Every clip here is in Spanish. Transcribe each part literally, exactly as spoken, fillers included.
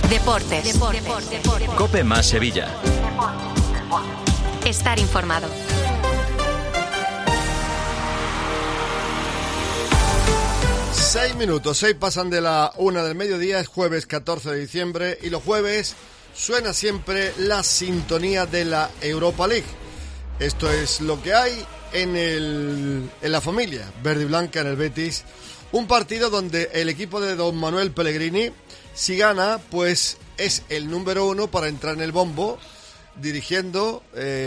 Deportes. Deportes. Deportes. COPE más Sevilla. Estar informado. Seis minutos, seis pasan de la una del mediodía, es jueves catorce de diciembre y los jueves suena siempre la sintonía de la Europa League. Esto es lo que hay en, el, en la familia verde y blanca en el Betis. Un partido donde el equipo de don Manuel Pellegrini, si gana, pues es el número uno para entrar en el bombo, dirigiendo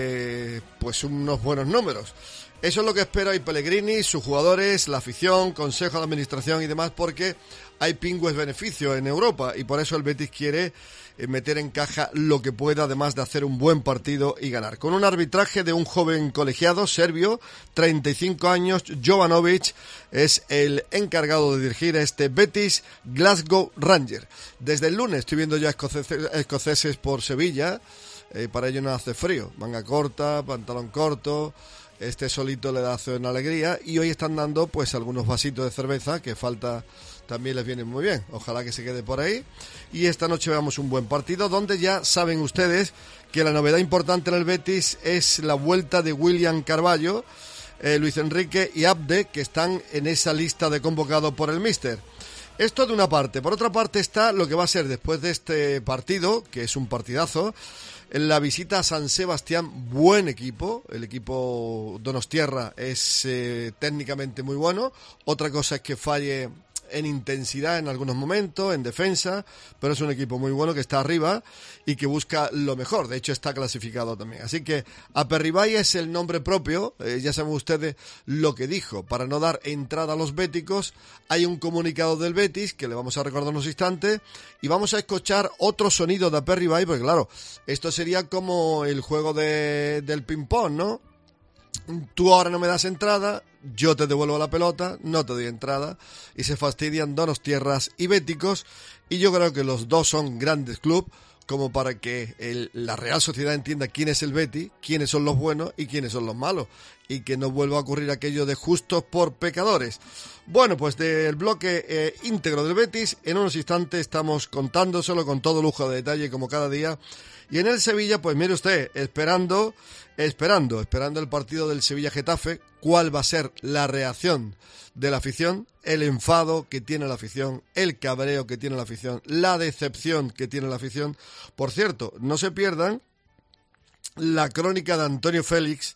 eh, pues unos buenos números. Eso es lo que espera hoy Pellegrini, sus jugadores, la afición, consejo de administración y demás, porque hay pingües beneficios en Europa y por eso el Betis quiere meter en caja lo que pueda, además de hacer un buen partido y ganar. Con un arbitraje de un joven colegiado serbio, treinta y cinco años, Jovanovic, es el encargado de dirigir a este Betis Glasgow Rangers. Desde el lunes estoy viendo ya escoceses, escoceses por Sevilla, eh, para ello no hace frío, manga corta, pantalón corto. Este solito le da una alegría y hoy están dando pues algunos vasitos de cerveza que falta, también les viene muy bien. Ojalá que se quede por ahí. Y esta noche veamos un buen partido donde ya saben ustedes que la novedad importante en el Betis es la vuelta de William Carvalho, eh, Luis Enrique y Abde, que están en esa lista de convocados por el míster. Esto de una parte. Por otra parte está lo que va a ser después de este partido, que es un partidazo, en la visita a San Sebastián. Buen equipo, el equipo donostiarra es eh, técnicamente muy bueno. Otra cosa es que falle en intensidad en algunos momentos, en defensa, pero es un equipo muy bueno que está arriba y que busca lo mejor. De hecho está clasificado también. Así que Aperribay es el nombre propio, eh, ya saben ustedes lo que dijo. Para no dar entrada a los béticos, hay un comunicado del Betis que le vamos a recordar unos instantes y vamos a escuchar otro sonido de Aperribay, porque claro, esto sería como el juego de, del ping-pong, ¿no? Tú ahora no me das entrada, yo te devuelvo la pelota, no te doy entrada, y se fastidian donostiarras y béticos, y yo creo que los dos son grandes clubes como para que el, la Real Sociedad entienda quién es el Betis, quiénes son los buenos y quiénes son los malos, y que no vuelva a ocurrir aquello de justos por pecadores. Bueno, pues del bloque eh, íntegro del Betis, en unos instantes estamos contándoselo con todo lujo de detalle como cada día. Y en el Sevilla, pues mire usted, esperando, esperando, esperando el partido del Sevilla-Getafe, cuál va a ser la reacción de la afición, el enfado que tiene la afición, el cabreo que tiene la afición, la decepción que tiene la afición. Por cierto, no se pierdan la crónica de Antonio Félix,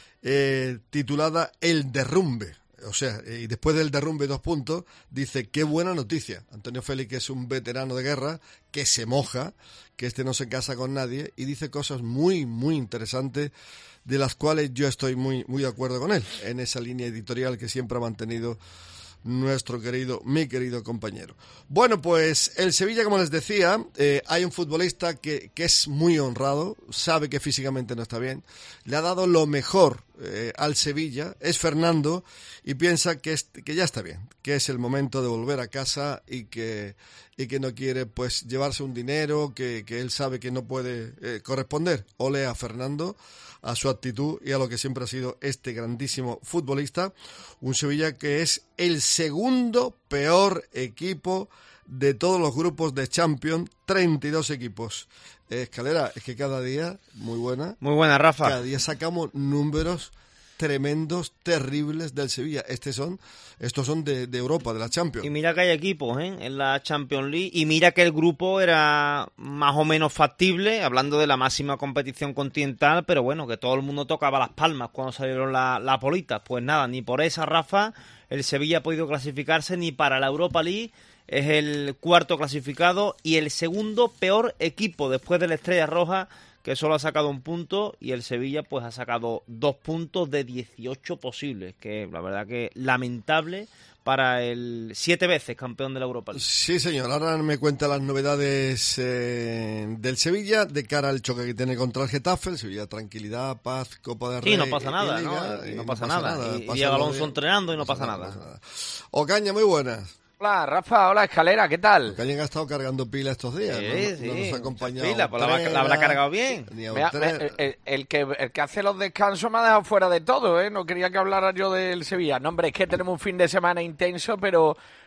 eh, titulada El derrumbe. O sea, y después del derrumbe dos puntos, dice, qué buena noticia. Antonio Félix es un veterano de guerra que se moja, que este no se casa con nadie, y dice cosas muy, muy interesantes, de las cuales yo estoy muy, muy de acuerdo con él, en esa línea editorial que siempre ha mantenido nuestro querido, mi querido compañero. Bueno, pues el Sevilla, como les decía, eh, hay un futbolista que, que es muy honrado, sabe que físicamente no está bien, le ha dado lo mejor eh, al Sevilla, es Fernando, y piensa que, es, que ya está bien, que es el momento de volver a casa y que, y que no quiere pues llevarse un dinero que, que él sabe que no puede eh, corresponder. Ole a Fernando, a su actitud y a lo que siempre ha sido este grandísimo futbolista. Un Sevilla que es el segundo peor equipo de todos los grupos de Champions, treinta y dos equipos. Eh, Escalera, es que cada día, muy buena. Muy buena, Rafa. Cada día sacamos números tremendos, terribles del Sevilla. Estos son, estos son de, de Europa, de la Champions. Y mira que hay equipos ¿eh? en la Champions League, y mira que el grupo era más o menos factible, hablando de la máxima competición continental, pero bueno, que todo el mundo tocaba las palmas cuando salieron las la politas. Pues nada, ni por esa, Rafa, el Sevilla ha podido clasificarse ni para la Europa League. Es el cuarto clasificado y el segundo peor equipo después de la Estrella Roja, que solo ha sacado un punto, y el Sevilla pues ha sacado dos puntos de dieciocho posibles, que la verdad que lamentable para el siete veces campeón de la Europa League. Sí, señor. Ahora me cuenta las novedades eh, del Sevilla de cara al choque que tiene contra el Getafe. El Sevilla, tranquilidad, paz, Copa de Rey. Y no pasa nada, Liga, ¿no? Y, y no, no pasa, pasa nada. nada. Y Diego Alonso entrenando y no pasa, pasa nada. nada. nada. Ocaña, muy buenas. Hola, Rafa, hola, Escalera, ¿qué tal? Ocaña ha estado cargando pila estos días, Sí, no, sí, no nos ha acompañado. pila, pues la, habrá, la habrá cargado bien. Ni a Mira, me, el, el, el, que, el que hace los descansos me ha dejado fuera de todo, ¿eh? No quería que hablara yo del Sevilla. No, hombre, es que tenemos un fin de semana intenso, pero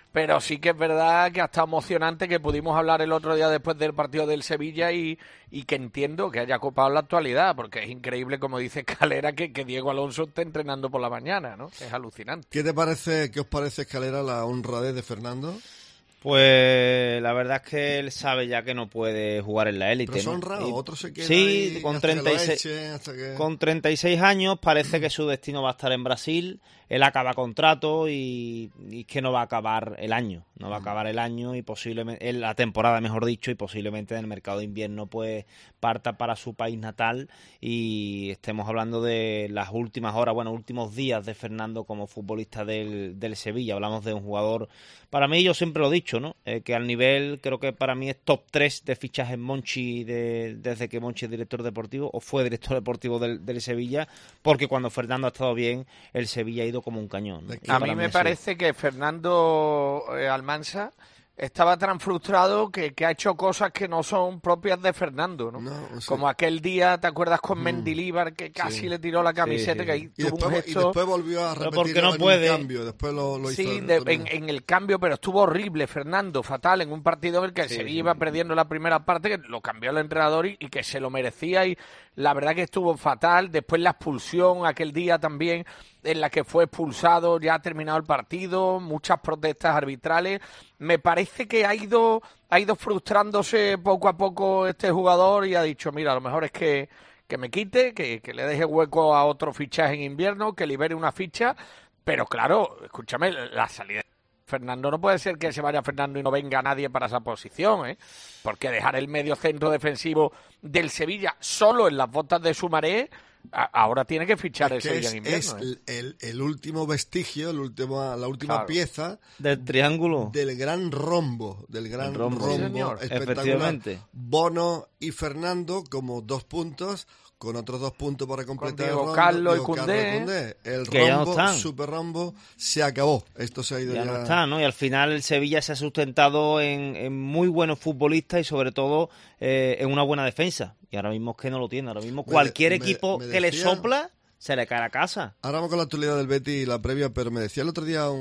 pero sí que es verdad que ha estado emocionante, que pudimos hablar el otro día después del partido del Sevilla y, y que entiendo que haya copado la actualidad, porque es increíble, como dice Escalera, que, que Diego Alonso esté entrenando por la mañana, ¿no? Es alucinante. ¿Qué te parece, qué os parece, Escalera, la honradez de Fernando? Pues la verdad es que él sabe ya que no puede jugar en la élite. Pero son ¿no? raros, Y, otros se quedan sí, ahí con hasta que lo treinta y seis, echen, hasta que... con treinta y seis años parece que su destino va a estar en Brasil. Él acaba contrato y, y que no va a acabar el año. No va a acabar el año y posiblemente, la temporada mejor dicho, y posiblemente en el mercado de invierno pues parta para su país natal y estemos hablando de las últimas horas, bueno, últimos días de Fernando como futbolista del, del Sevilla. Hablamos de un jugador, para mí, yo siempre lo he dicho, ¿no? Eh, que al nivel, creo que para mí es top tres de fichajes Monchi de, desde que Monchi es director deportivo o fue director deportivo del, del Sevilla, porque cuando Fernando ha estado bien, el Sevilla ha ido como un cañón, ¿no? A mí me mí parece que Fernando eh, Almansa estaba tan frustrado que, que ha hecho cosas que no son propias de Fernando, ¿no? no sí. Como aquel día, ¿te acuerdas con mm. Mendilibar que casi sí. le tiró la camiseta? Sí, sí. Que ahí y, tuvo después, un gesto... y después volvió a repetir porque no en puede. un cambio, después lo, lo hizo. Sí, de, en, en el cambio, pero estuvo horrible Fernando, fatal, en un partido en el que el sí, Sevilla sí. iba perdiendo la primera parte, que lo cambió el entrenador y, y que se lo merecía, y la verdad que estuvo fatal. Después la expulsión aquel día también, en la que fue expulsado, ya ha terminado el partido, muchas protestas arbitrales. Me parece que ha ido ha ido frustrándose poco a poco este jugador y ha dicho, mira, a lo mejor es que, que me quite, que, que le deje hueco a otro fichaje en invierno, que libere una ficha, pero claro, escúchame, la salida de Fernando no puede ser que se vaya Fernando y no venga nadie para esa posición, ¿eh? Porque dejar el medio centro defensivo del Sevilla solo en las botas de Sumaré, ahora tiene que fichar es el Sevilla es, en invierno. Es ¿eh? el, el, el último vestigio, el último, la última claro. pieza del triángulo, del gran rombo, del gran el rombo, rombo sí, espectacular. Bono y Fernando como dos puntos, con otros dos puntos para completar Diego el rombo. Carlos Diego y Koundé. Koundé. El que rombo, no super rombo, se acabó. Esto se ha ido ya. Ya no está, ¿no? Y al final el Sevilla se ha sustentado en, en muy buenos futbolistas y sobre todo eh, en una buena defensa. Y ahora mismo es que no lo tiene. Ahora mismo cualquier me, equipo me decía, que le sopla se le cae a casa. Ahora vamos con la actualidad del Betis y la previa, pero me decía el otro día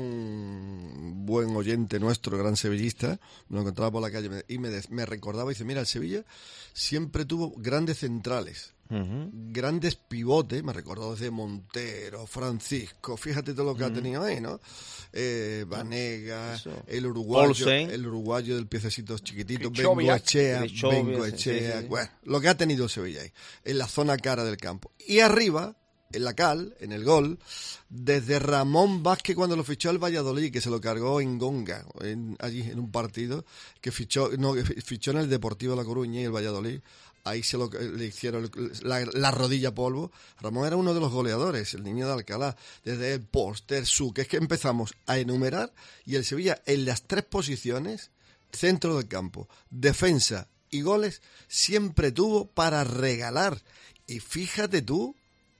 un buen oyente nuestro, gran sevillista, me lo encontraba por la calle y me, me recordaba y dice, mira, el Sevilla siempre tuvo grandes centrales. Uh-huh. Grandes pivotes, me recordó desde Montero, Francisco, fíjate todo lo que uh-huh. ha tenido ahí, ¿no? Eh, Vanega, Eso. el uruguayo, Olsen. el uruguayo del piececito chiquitito, Bengoechea, Bengoechea, sí, sí. Bueno, lo que ha tenido Sevilla ahí, en la zona cara del campo. Y arriba, en la cal, en el gol, desde Ramón Vázquez cuando lo fichó el Valladolid, que se lo cargó en Gonga, en, allí en un partido, que fichó, no, que fichó en el Deportivo La Coruña y el Valladolid. Ahí se lo, le hicieron la, la rodilla polvo. Ramón era uno de los goleadores, el niño de Alcalá. Desde el Poster, Su, que es que empezamos a enumerar y el Sevilla en las tres posiciones, centro del campo, defensa y goles, siempre tuvo para regalar. Y fíjate tú,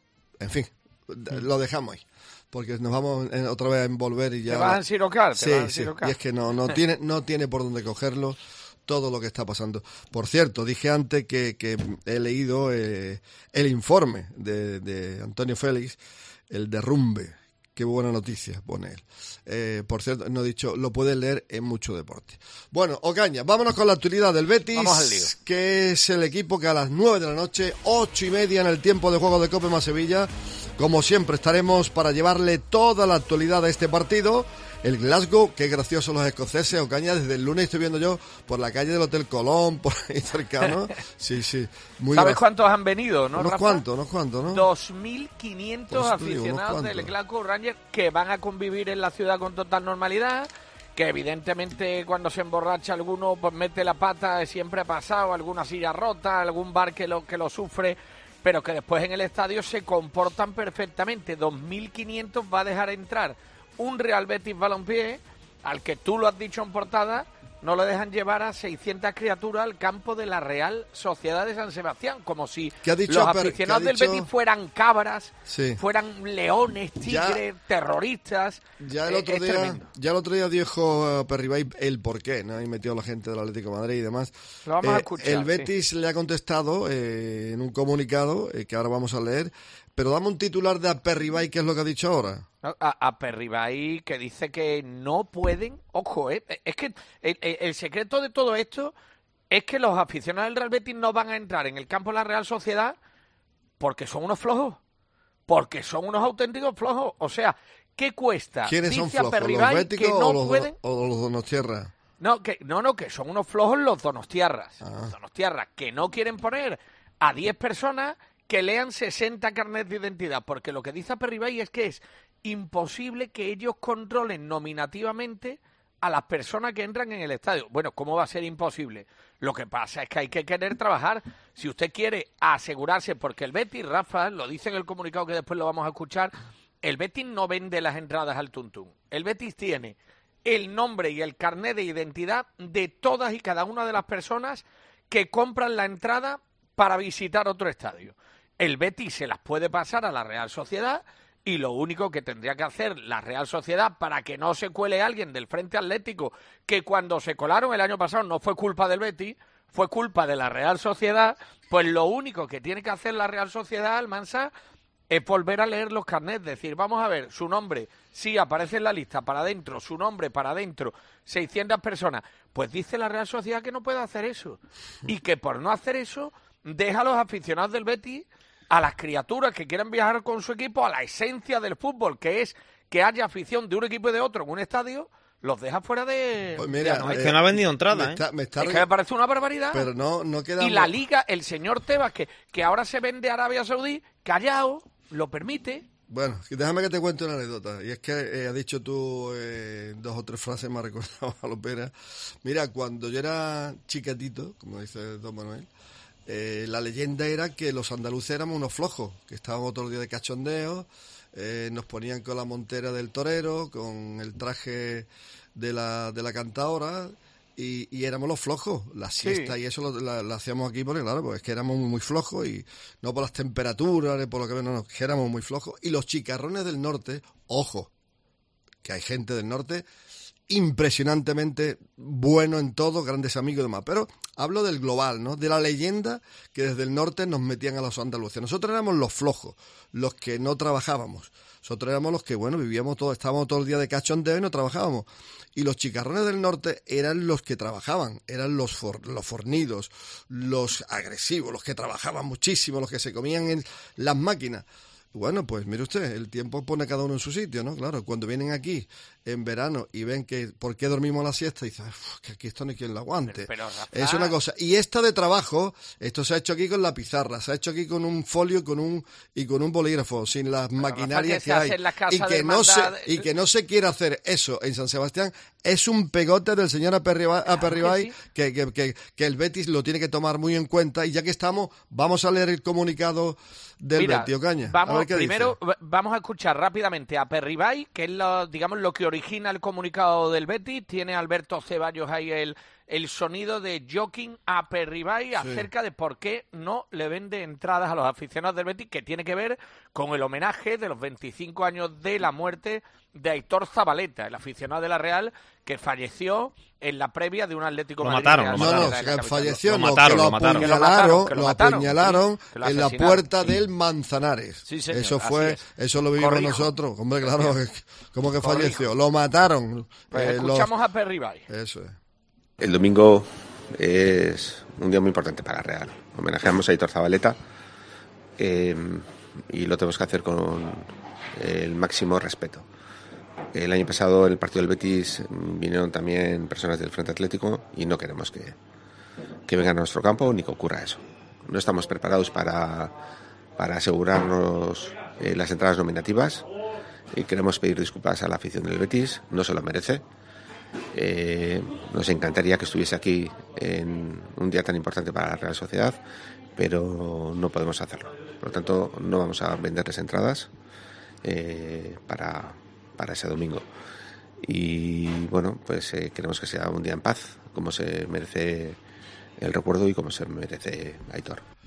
en fin, lo dejamos ahí. Porque nos vamos otra vez a envolver y ya... ¿Te vas a ensirocar? Sí, sí, y es que no, no, tiene, no tiene por dónde cogerlo todo lo que está pasando. Por cierto, dije antes que, que he leído eh, el informe de, de Antonio Félix, el derrumbe. Qué buena noticia pone él. Eh, por cierto, no he dicho, lo puedes leer en Mucho Deporte. Bueno, Ocaña, vámonos con la actualidad del Betis, Vamos al lío. Que es el equipo que a las nueve de la noche, ocho y media en el tiempo de juego de Copa más Sevilla, como siempre estaremos para llevarle toda la actualidad a este partido. El Glasgow, qué graciosos los escoceses, Ocaña, desde el lunes estoy viendo yo por la calle del Hotel Colón, por ahí cercano. Sí, sí. Muy ¿Sabes gra... cuántos han venido, no, Unos Rafa? cuantos, unos cuantos, ¿no? dos mil quinientos Pues aficionados del Glasgow Rangers que van a convivir en la ciudad con total normalidad, que evidentemente cuando se emborracha alguno pues mete la pata, siempre ha pasado, alguna silla rota, algún bar que lo, que lo sufre, pero que después en el estadio se comportan perfectamente. dos mil quinientos va a dejar entrar un Real Betis Balompié al que tú lo has dicho en portada, no le dejan llevar a seiscientas criaturas al campo de la Real Sociedad de San Sebastián, como si ¿Qué ha dicho, los aficionados ¿qué ha dicho? del Betis fueran cabras, sí. fueran leones, tigres, ya, terroristas. Ya el otro eh, día, ya el otro día dijo uh, Perribay el porqué, ¿no? Ahí metió a la gente del Atlético de Madrid y demás. Lo vamos eh, a escuchar. El Betis sí. le ha contestado eh, en un comunicado eh, que ahora vamos a leer. Pero dame un titular de Aperribay, ¿qué es lo que ha dicho ahora? A, a Perribay, que dice que no pueden, ojo, eh, es que el, el, el secreto de todo esto es que los aficionados del Real Betis no van a entrar en el campo de la Real Sociedad porque son unos flojos, porque son unos auténticos flojos. O sea, ¿qué cuesta? ¿Quiénes Dice son flojos, a Perribay los béticos que no o, los, pueden... o los donostiarras? No, que, no, no, que son unos flojos los donostiarras. Ah. Los donostiarras que no quieren poner a diez personas que lean sesenta carnets de identidad, porque lo que dice Aperribay es que es imposible que ellos controlen nominativamente a las personas que entran en el estadio. Bueno, ¿cómo va a ser imposible? Lo que pasa es que hay que querer trabajar. Si usted quiere asegurarse, porque el Betis, Rafa, lo dice en el comunicado que después lo vamos a escuchar, el Betis no vende las entradas al tuntún. El Betis tiene el nombre y el carnet de identidad de todas y cada una de las personas que compran la entrada para visitar otro estadio. El Betis se las puede pasar a la Real Sociedad y lo único que tendría que hacer la Real Sociedad para que no se cuele alguien del Frente Atlético, que cuando se colaron el año pasado no fue culpa del Betis, fue culpa de la Real Sociedad, pues lo único que tiene que hacer la Real Sociedad, Almansa, es volver a leer los carnets, decir, vamos a ver, su nombre, sí, aparece en la lista, para adentro, su nombre, para adentro, seiscientas personas. Pues dice la Real Sociedad que no puede hacer eso, y que por no hacer eso, deja a los aficionados del Betis, a las criaturas que quieran viajar con su equipo, a la esencia del fútbol, que es que haya afición de un equipo y de otro en un estadio, los deja fuera de... Pues mira, no, es eh, que no ha vendido entrada, me está, ¿eh? me está Es que me parece una barbaridad. Pero no, no queda... Y la Liga, el señor Tebas, que, que ahora se vende a Arabia Saudí, callado, lo permite. Bueno, déjame que te cuente una anécdota. Y es que eh, has dicho tú eh, dos o tres frases, me ha recordado a Lopera. Mira, cuando yo era chiquitito, como dice don Manuel, eh, la leyenda era que los andaluces éramos unos flojos, que estábamos todo el día de cachondeo, eh, nos ponían con la montera del torero, con el traje de la, de la cantaora... Y, y éramos los flojos, la siesta sí. Y eso lo, la, lo hacíamos aquí porque claro, pues es que éramos muy, muy flojos y no por las temperaturas, ni por lo que no, no, que éramos muy flojos. Y los chicarrones del norte, ojo, que hay gente del norte impresionantemente bueno en todo, grandes amigos y demás, pero hablo del global, ¿no? De la leyenda que desde el norte nos metían a los andaluces. Nosotros éramos los flojos, los que no trabajábamos. Nosotros éramos los que, bueno, vivíamos todo, estábamos todo el día de cachondeo y no trabajábamos. Y los chicarrones del norte eran los que trabajaban, eran los, for, los fornidos, los agresivos, los que trabajaban muchísimo, los que se comían en las máquinas. Bueno, pues mire usted, el tiempo pone a cada uno en su sitio, ¿no? Claro, cuando vienen aquí en verano y ven que por qué dormimos la siesta, dicen, que aquí esto no hay quien lo aguante. Pero, pero, Rafa... es una cosa. Y esta de trabajo, esto se ha hecho aquí con la pizarra, se ha hecho aquí con un folio con un y con un bolígrafo, sin las pero, maquinarias que, que hay. Y que, no se, y que no se quiere hacer eso en San Sebastián, es un pegote del señor Aperribay, claro Aperribay que, sí. que, que, que, que el Betis lo tiene que tomar muy en cuenta. Y ya que estamos, vamos a leer el comunicado del Mira, Betis, Ocaña. Vamos, primero dice. Vamos a escuchar rápidamente a Aperribay, que es lo, digamos, lo que origina el comunicado del Betis. Tiene Alberto Ceballos ahí el, el sonido de Joaquín Aperribay sí. acerca de por qué no le vende entradas a los aficionados del Betis, que tiene que ver con el homenaje de los veinticinco años de la muerte de Aitor Zabaleta, el aficionado de la Real, que falleció en la previa de un Atlético lo Madrid. Mataron, lo no, mataron, no, que falleció, lo no, mataron, que lo lo mataron. apuñalaron, Que lo lo mataron, apuñalaron sí, que lo en la puerta sí. del Manzanares. Sí, señor, eso fue, eso lo vivimos Corrijo. nosotros. Hombre, claro, ¿cómo que falleció? Corrijo. Lo mataron. Pues eh, escuchamos los... a Aperribay. Eso es. El domingo es un día muy importante para la Real. Homenajeamos a Aitor Zabaleta eh, y lo tenemos que hacer con el máximo respeto. El año pasado en el partido del Betis vinieron también personas del Frente Atlético y no queremos que, que vengan a nuestro campo ni que ocurra eso. No estamos preparados para, para asegurarnos eh, las entradas nominativas y queremos pedir disculpas a la afición del Betis, no se lo merece. Eh, nos encantaría que estuviese aquí en un día tan importante para la Real Sociedad, pero no podemos hacerlo. Por lo tanto, no vamos a venderles entradas eh, para... para ese domingo. Y bueno, pues eh, queremos que sea un día en paz, como se merece el recuerdo y como se merece Aitor.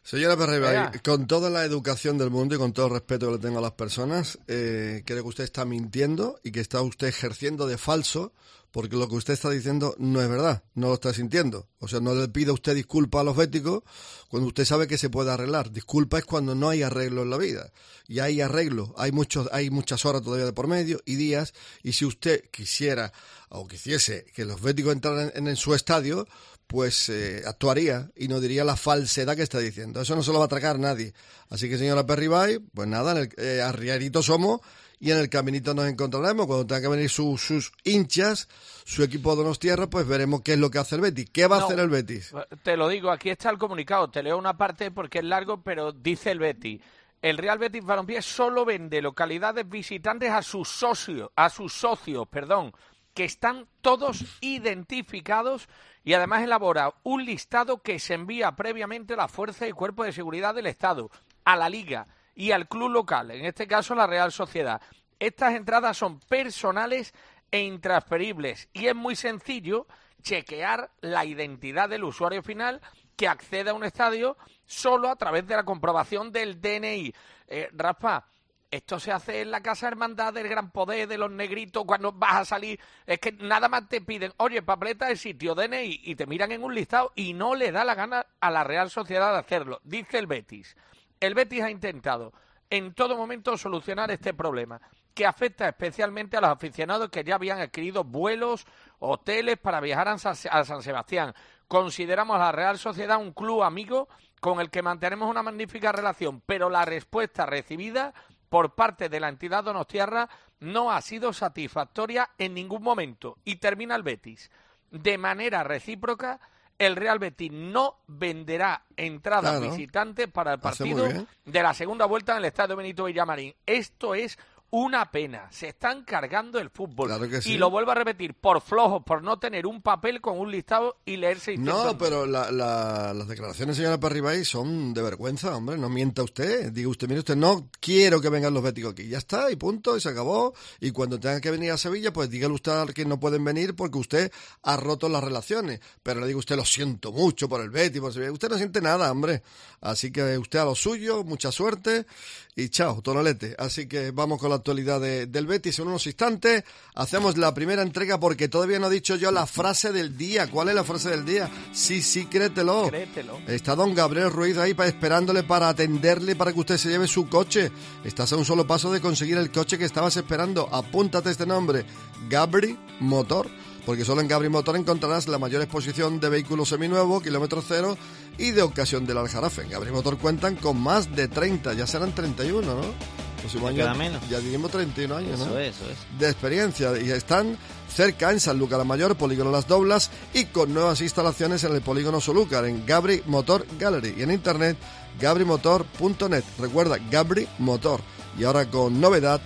Señora Perribay, con toda la educación del mundo y con todo el respeto que le tengo a las personas, eh, creo que usted está mintiendo y que está usted ejerciendo de falso, porque lo que usted está diciendo no es verdad, no lo está sintiendo. O sea, no le pida usted disculpas a los béticos cuando usted sabe que se puede arreglar. Disculpa es cuando no hay arreglo en la vida. Y hay arreglo, hay muchos, hay muchas horas todavía de por medio y días, y si usted quisiera o quisiese que los béticos entraran en, en su estadio, pues eh, actuaría y no diría la falsedad que está diciendo. Eso no se lo va a atracar nadie. Así que, señora Perribay, pues nada, en el, eh, arrierito somos y en el caminito nos encontraremos. Cuando tengan que venir su, sus hinchas, su equipo de Donostierra, pues veremos qué es lo que hace el Betis. ¿Qué va no, a hacer el Betis? Te lo digo, aquí está el comunicado. Te leo una parte porque es largo, pero dice el Betis. El Real Betis Balompié solo vende localidades visitantes a sus socios, a sus socios, perdón, que están todos identificados, y además elabora un listado que se envía previamente a la Fuerza y Cuerpo de Seguridad del Estado, a la Liga y al club local, en este caso la Real Sociedad. Estas entradas son personales e intransferibles y es muy sencillo chequear la identidad del usuario final que accede a un estadio solo a través de la comprobación del D N I. Eh, Rafa, esto se hace en la Casa Hermandad del Gran Poder, de los negritos, cuando vas a salir. Es que nada más te piden, oye, papeleta de sitio, D N I, y te miran en un listado y no le da la gana a la Real Sociedad de hacerlo. Dice el Betis. El Betis ha intentado en todo momento solucionar este problema, que afecta especialmente a los aficionados que ya habían adquirido vuelos, hoteles para viajar a San Sebastián. Consideramos a la Real Sociedad un club amigo con el que mantenemos una magnífica relación, pero la respuesta recibida por parte de la entidad donostiarra no ha sido satisfactoria en ningún momento. Y termina el Betis. De manera recíproca, el Real Betis no venderá entradas claro. visitantes para el partido de la segunda vuelta en el Estadio Benito Villamarín. Esto es una pena. Se están cargando el fútbol. Claro que sí. Y lo vuelvo a repetir, por flojos, por no tener un papel con un listado y leer seiscientos. No, pero la, la, las declaraciones, señora Perribay, son de vergüenza, hombre. No mienta usted. Diga usted, mire usted, no quiero que vengan los béticos aquí. Ya está, y punto, y se acabó. Y cuando tengan que venir a Sevilla, pues dígale usted que no pueden venir porque usted ha roto las relaciones. Pero le diga usted, lo siento mucho por el Betis, por Sevilla. Usted no siente nada, hombre. Así que usted a lo suyo, mucha suerte y chao, tonalete. Así que vamos con la actualidad de, del Betis en unos instantes. Hacemos la primera entrega porque todavía no he dicho yo la frase del día. ¿Cuál es la frase del día? Sí, sí, créetelo. Créetelo. Está don Gabriel Ruiz ahí para, esperándole para atenderle para que usted se lleve su coche. Estás a un solo paso de conseguir el coche que estabas esperando. Apúntate este nombre, Gabri Motor, porque solo en Gabri Motor encontrarás la mayor exposición de vehículos seminuevos, kilómetro cero y de ocasión del Aljarafe. En Gabri Motor cuentan con más de treinta, ya serán treinta y uno, ¿no? Próximo año, queda menos. Ya diríamos treinta y uno años, eso ¿no? Es, eso es. De experiencia, y están cerca en Sanlúcar la Mayor, Polígono Las Doblas, y con nuevas instalaciones en el Polígono Solúcar, en Gabri Motor Gallery, y en internet gabri motor punto net. Recuerda, Gabri Motor. Y ahora con novedad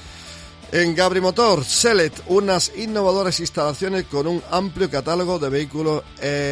en Gabri Motor, Select, unas innovadoras instalaciones con un amplio catálogo de vehículos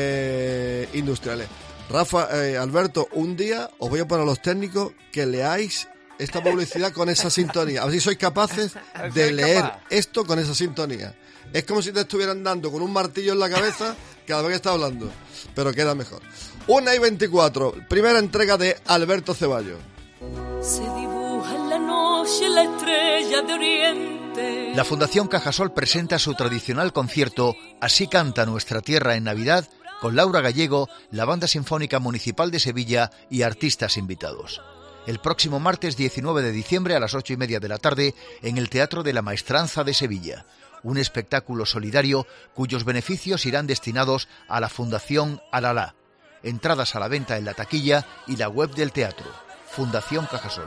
eh, industriales. Rafa, eh, Alberto, un día os voy a poner a los técnicos que leáis esta publicidad con esa sintonía. A ver si sois capaces de leer esto con esa sintonía. Es como si te estuvieran dando con un martillo en la cabeza cada vez que está hablando, pero queda mejor. Una y veinticuatro, primera entrega de Alberto Ceballos. Se dibuja en la noche la estrella de Oriente. La Fundación Cajasol presenta su tradicional concierto Así canta nuestra tierra en Navidad, con Laura Gallego, la Banda Sinfónica Municipal de Sevilla y artistas invitados. El próximo martes diecinueve de diciembre a las ocho y media de la tarde en el Teatro de la Maestranza de Sevilla. Un espectáculo solidario cuyos beneficios irán destinados a la Fundación Alalá. Entradas a la venta en la taquilla y la web del teatro. Fundación Cajasol.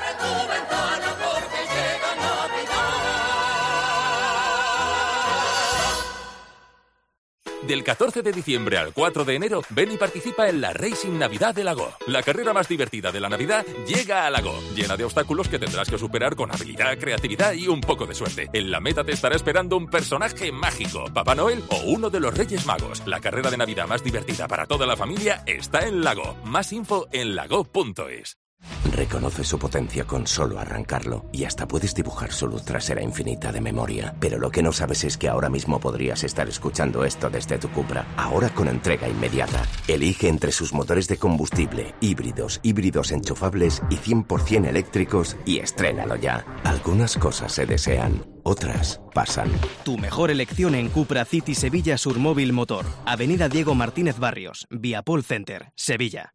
Del catorce de diciembre al cuatro de enero, ven y participa en la Racing Navidad de Lago. La carrera más divertida de la Navidad llega a Lago, llena de obstáculos que tendrás que superar con habilidad, creatividad y un poco de suerte. En la meta te estará esperando un personaje mágico, Papá Noel o uno de los Reyes Magos. La carrera de Navidad más divertida para toda la familia está en Lago. Más info en lago punto es. Reconoce su potencia con solo arrancarlo y hasta puedes dibujar su luz trasera infinita de memoria. Pero lo que no sabes es que ahora mismo podrías estar escuchando esto desde tu Cupra, ahora con entrega inmediata. Elige entre sus motores de combustible, híbridos, híbridos enchufables y cien por ciento eléctricos y estrénalo ya. Algunas cosas se desean, otras pasan. Tu mejor elección en Cupra City Sevilla Surmóvil Motor. Avenida Diego Martínez Barrios, Viapol Center, Sevilla.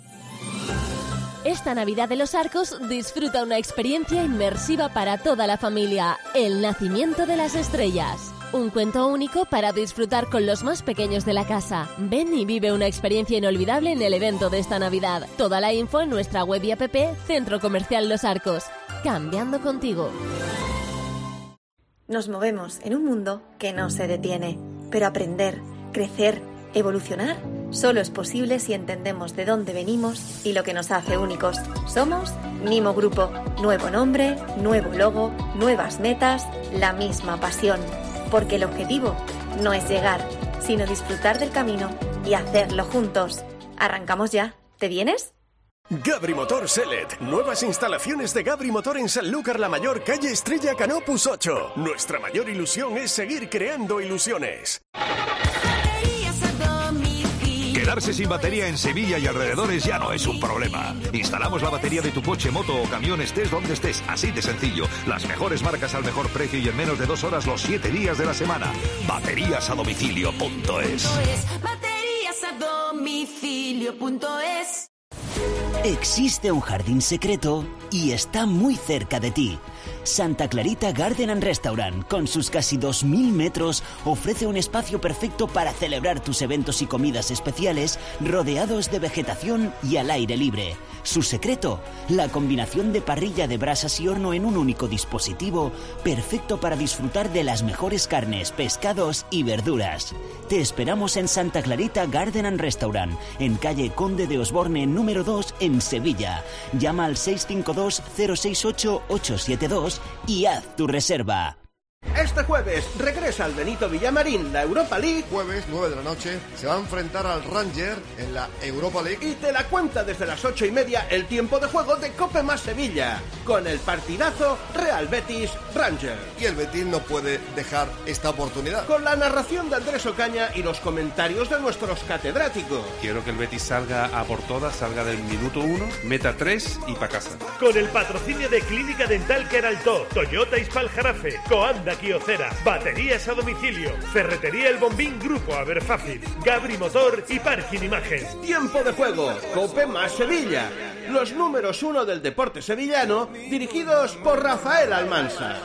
Esta Navidad de Los Arcos disfruta una experiencia inmersiva para toda la familia, El Nacimiento de las Estrellas. Un cuento único para disfrutar con los más pequeños de la casa. Ven y vive una experiencia inolvidable en el evento de esta Navidad. Toda la info en nuestra web y app Centro Comercial Los Arcos. Cambiando contigo. Nos movemos en un mundo que no se detiene, pero aprender, crecer, evolucionar solo es posible si entendemos de dónde venimos y lo que nos hace únicos. Somos Mimo Grupo. Nuevo nombre, nuevo logo, nuevas metas, la misma pasión. Porque el objetivo no es llegar, sino disfrutar del camino y hacerlo juntos. ¿Arrancamos ya? ¿Te vienes? Gabri Motor Selet. Nuevas instalaciones de Gabri Motor en Sanlúcar la Mayor, calle Estrella Canopus ocho. Nuestra mayor ilusión es seguir creando ilusiones. Quedarse sin batería en Sevilla y alrededores ya no es un problema. Instalamos la batería de tu coche, moto o camión, estés donde estés, así de sencillo. Las mejores marcas al mejor precio y en menos de dos horas los siete días de la semana. Baterías a domicilio punto es. Baterías a domicilio punto es. Existe un jardín secreto y está muy cerca de ti. Santa Clarita Garden and Restaurant, con sus casi dos mil metros, ofrece un espacio perfecto para celebrar tus eventos y comidas especiales, rodeados de vegetación y al aire libre. Su secreto, la combinación de parrilla de brasas y horno en un único dispositivo, perfecto para disfrutar de las mejores carnes, pescados y verduras. Te esperamos en Santa Clarita Garden and Restaurant, en calle Conde de Osborne número dos en Sevilla. Llama al seis cinco dos cero seis ocho ocho siete dos y haz tu reserva. Este jueves regresa al Benito Villamarín la Europa League. Jueves, nueve de la noche, se va a enfrentar al Ranger en la Europa League. Y te la cuenta desde las ocho y media el tiempo de juego de Cope más Sevilla, con el partidazo Real Betis Ranger. Y el Betis no puede dejar esta oportunidad. Con la narración de Andrés Ocaña y los comentarios de nuestros catedráticos. Quiero que el Betis salga a por todas, salga del minuto uno, meta tres y pa' casa. Con el patrocinio de Clínica Dental Queraltó, Toyota Ispal Jarafe, Coanda Kiocera, Baterías a Domicilio, Ferretería El Bombín, Grupo Aberfácil, Gabri Motor y Parking Imagen. Tiempo de juego, Cope más Sevilla. Los números uno del deporte sevillano, dirigidos por Rafael Almansa.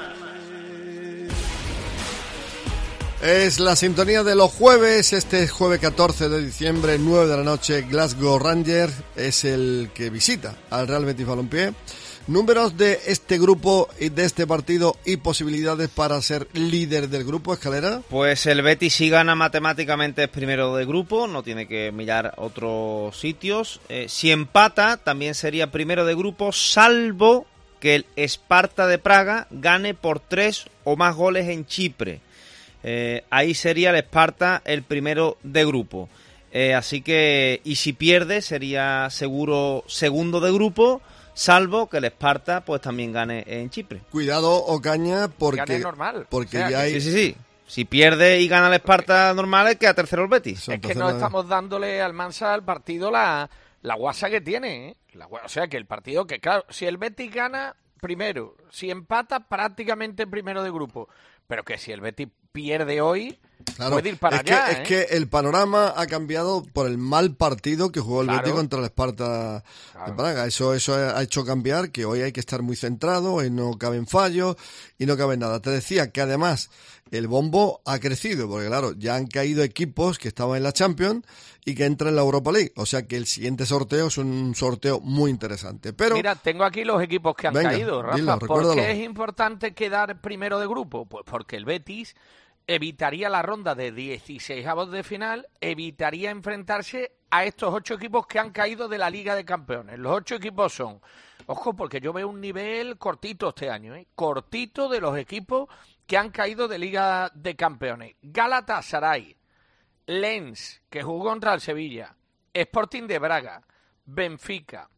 Es la sintonía de los jueves, este jueves catorce de diciembre, nueve de la noche, Glasgow Rangers es el que visita al Real Betis Balompié. Números de este grupo y de este partido y posibilidades para ser líder del grupo, Escalera. Pues el Betis, si gana matemáticamente, es primero de grupo, no tiene que mirar otros sitios. Eh, si empata, también sería primero de grupo, salvo que el Sparta de Praga gane por tres o más goles en Chipre. Eh, ahí sería el Sparta el primero de grupo. Eh, así que, y si pierde, sería seguro segundo de grupo, salvo que el Sparta pues también gane en Chipre. Cuidado, Ocaña, porque gane normal. porque o sea, ya hay... Sí, sí, sí. Si pierde y gana el Sparta normal, es que a tercero el Betis. Es que no estamos dándole al Mansa al partido la, la guasa que tiene, ¿eh? La, o sea, que el partido que, claro, si el Betis gana, primero. Si empata, prácticamente primero de grupo. Pero que si el Betis pierde hoy... Claro, puede ir para es, allá, que, ¿eh? es que el panorama ha cambiado por el mal partido que jugó el Claro. Betis contra el Sparta Claro. de Praga. Eso, eso ha hecho cambiar que hoy hay que estar muy centrado, hoy no caben fallos y no cabe nada. Te decía que además el bombo ha crecido, porque claro, ya han caído equipos que estaban en la Champions y que entran en la Europa League. O sea que el siguiente sorteo es un sorteo muy interesante. Pero Mira, tengo aquí los equipos que han venga, caído, Rafa. dilo, ¿Por recuérdalo. qué es importante quedar primero de grupo? Pues porque el Betis evitaría la ronda de dieciseisavos de final, evitaría enfrentarse a estos ocho equipos que han caído de la Liga de Campeones. Los ocho equipos son, ojo, porque yo veo un nivel cortito este año, ¿eh? cortito de los equipos que han caído de Liga de Campeones. Galatasaray, Lens, que jugó contra el Sevilla, Sporting de Braga, Benfica,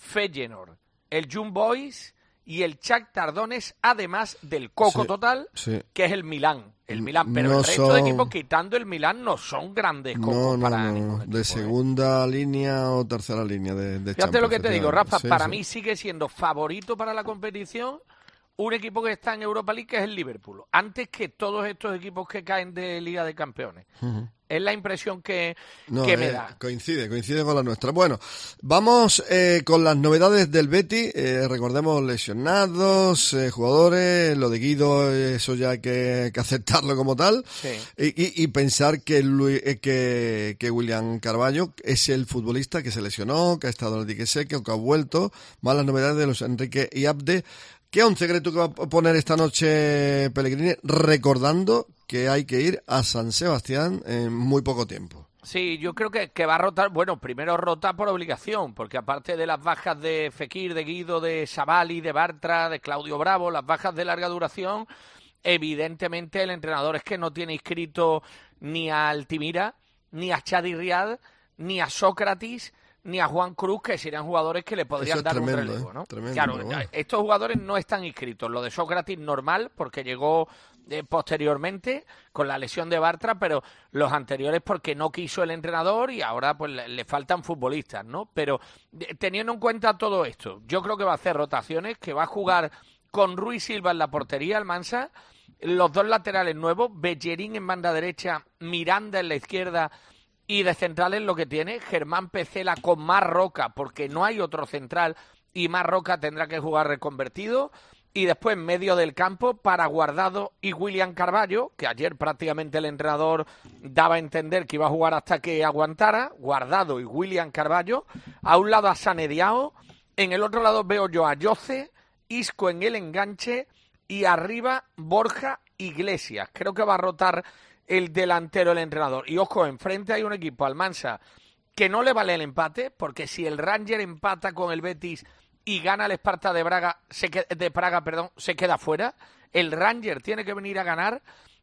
Feyenoord, el Young Boys y el Shakhtar Donetsk, además del coco Sí, total, sí. que es el Milán. El Milán, pero No el resto de son- equipos, quitando el Milán, no son grandes cocos No, no, para no, ningún de equipo, ¿eh? segunda línea o tercera línea de, de Fíjate lo Champions, que te digo, efectivamente. Rafa, Sí, para sí. mí sigue siendo favorito para la competición un equipo que está en Europa League, que es el Liverpool, antes que todos estos equipos que caen de Liga de Campeones. Ujú. Es la impresión que, No, que me eh, da. coincide, coincide con la nuestra. Bueno, vamos eh, con las novedades del Betis. Eh, recordemos lesionados, eh, jugadores, lo de Guido, eh, eso ya hay que, que aceptarlo como tal. Sí. Y, y, y pensar que, Lu- eh, que, que William Carballo es el futbolista que se lesionó, que ha estado en el dique seco, que ha vuelto. Más las novedades de los Enrique y Abde. ¿Qué once crees tú que va a poner esta noche Pellegrini? Recordando que hay que ir a San Sebastián en muy poco tiempo. Sí, yo creo que, que va a rotar, bueno, primero rota por obligación, porque aparte de las bajas de Fekir, de Guido, de Savali, de Bartra, de Claudio Bravo, las bajas de larga duración, evidentemente el entrenador es que no tiene inscrito ni a Altimira, ni a Chadi Riad, ni a Sócrates, ni a Juan Cruz, que serían jugadores que le podrían Eso es dar tremendo, un relevo, ¿eh? ¿no? Tremendo, Claro, pero bueno. estos jugadores no están inscritos. Lo de Sócrates normal, porque llegó eh, posteriormente con la lesión de Bartra, pero los anteriores porque no quiso el entrenador y ahora pues le, le faltan futbolistas, ¿no? Pero eh, teniendo en cuenta todo esto, yo creo que va a hacer rotaciones, que va a jugar con Ruiz Silva en la portería, Almansa, los dos laterales nuevos, Bellerín en banda derecha, Miranda en la izquierda. Y de centrales lo que tiene Germán Pecela con Marroca, porque no hay otro central y Marroca tendrá que jugar reconvertido. Y después en medio del campo para Guardado y William Carballo, que ayer prácticamente el entrenador daba a entender que iba a jugar hasta que aguantara. Guardado y William Carballo. A un lado a Sanediao, en el otro lado veo yo a Yoce, Isco en el enganche y arriba Borja Iglesias. Creo que va a rotar el delantero, el entrenador. Y ojo, enfrente hay un equipo, Almansa, que no le vale el empate, porque si el Ranger empata con el Betis y gana el Sparta de Braga, se que, de Praga, perdón, se queda fuera. El Ranger tiene que venir a ganar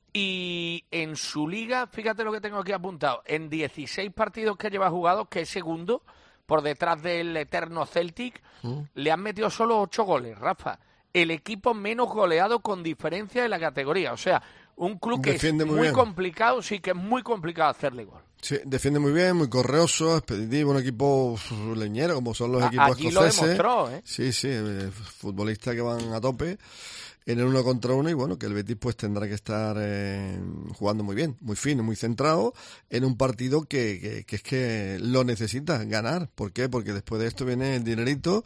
y en su liga, fíjate lo que tengo aquí apuntado, en dieciséis partidos que lleva jugados, que es segundo, por detrás del eterno Celtic, ¿Mm? le han metido solo ocho goles, Rafa. El equipo menos goleado con diferencia en la categoría. O sea, un club que Defiende es muy muy bien. complicado, sí que es muy complicado hacerle gol. Sí, defiende muy bien, muy correoso, expeditivo, un equipo uf, leñero, como son los A- equipos allí lo escoceses. demostró, ¿eh? Sí, sí, eh, futbolistas que van a tope en el uno contra uno y bueno, que el Betis pues tendrá que estar eh, jugando muy bien, muy fino, muy centrado en un partido que, que, que es que lo necesita ganar. ¿Por qué? Porque después de esto viene el dinerito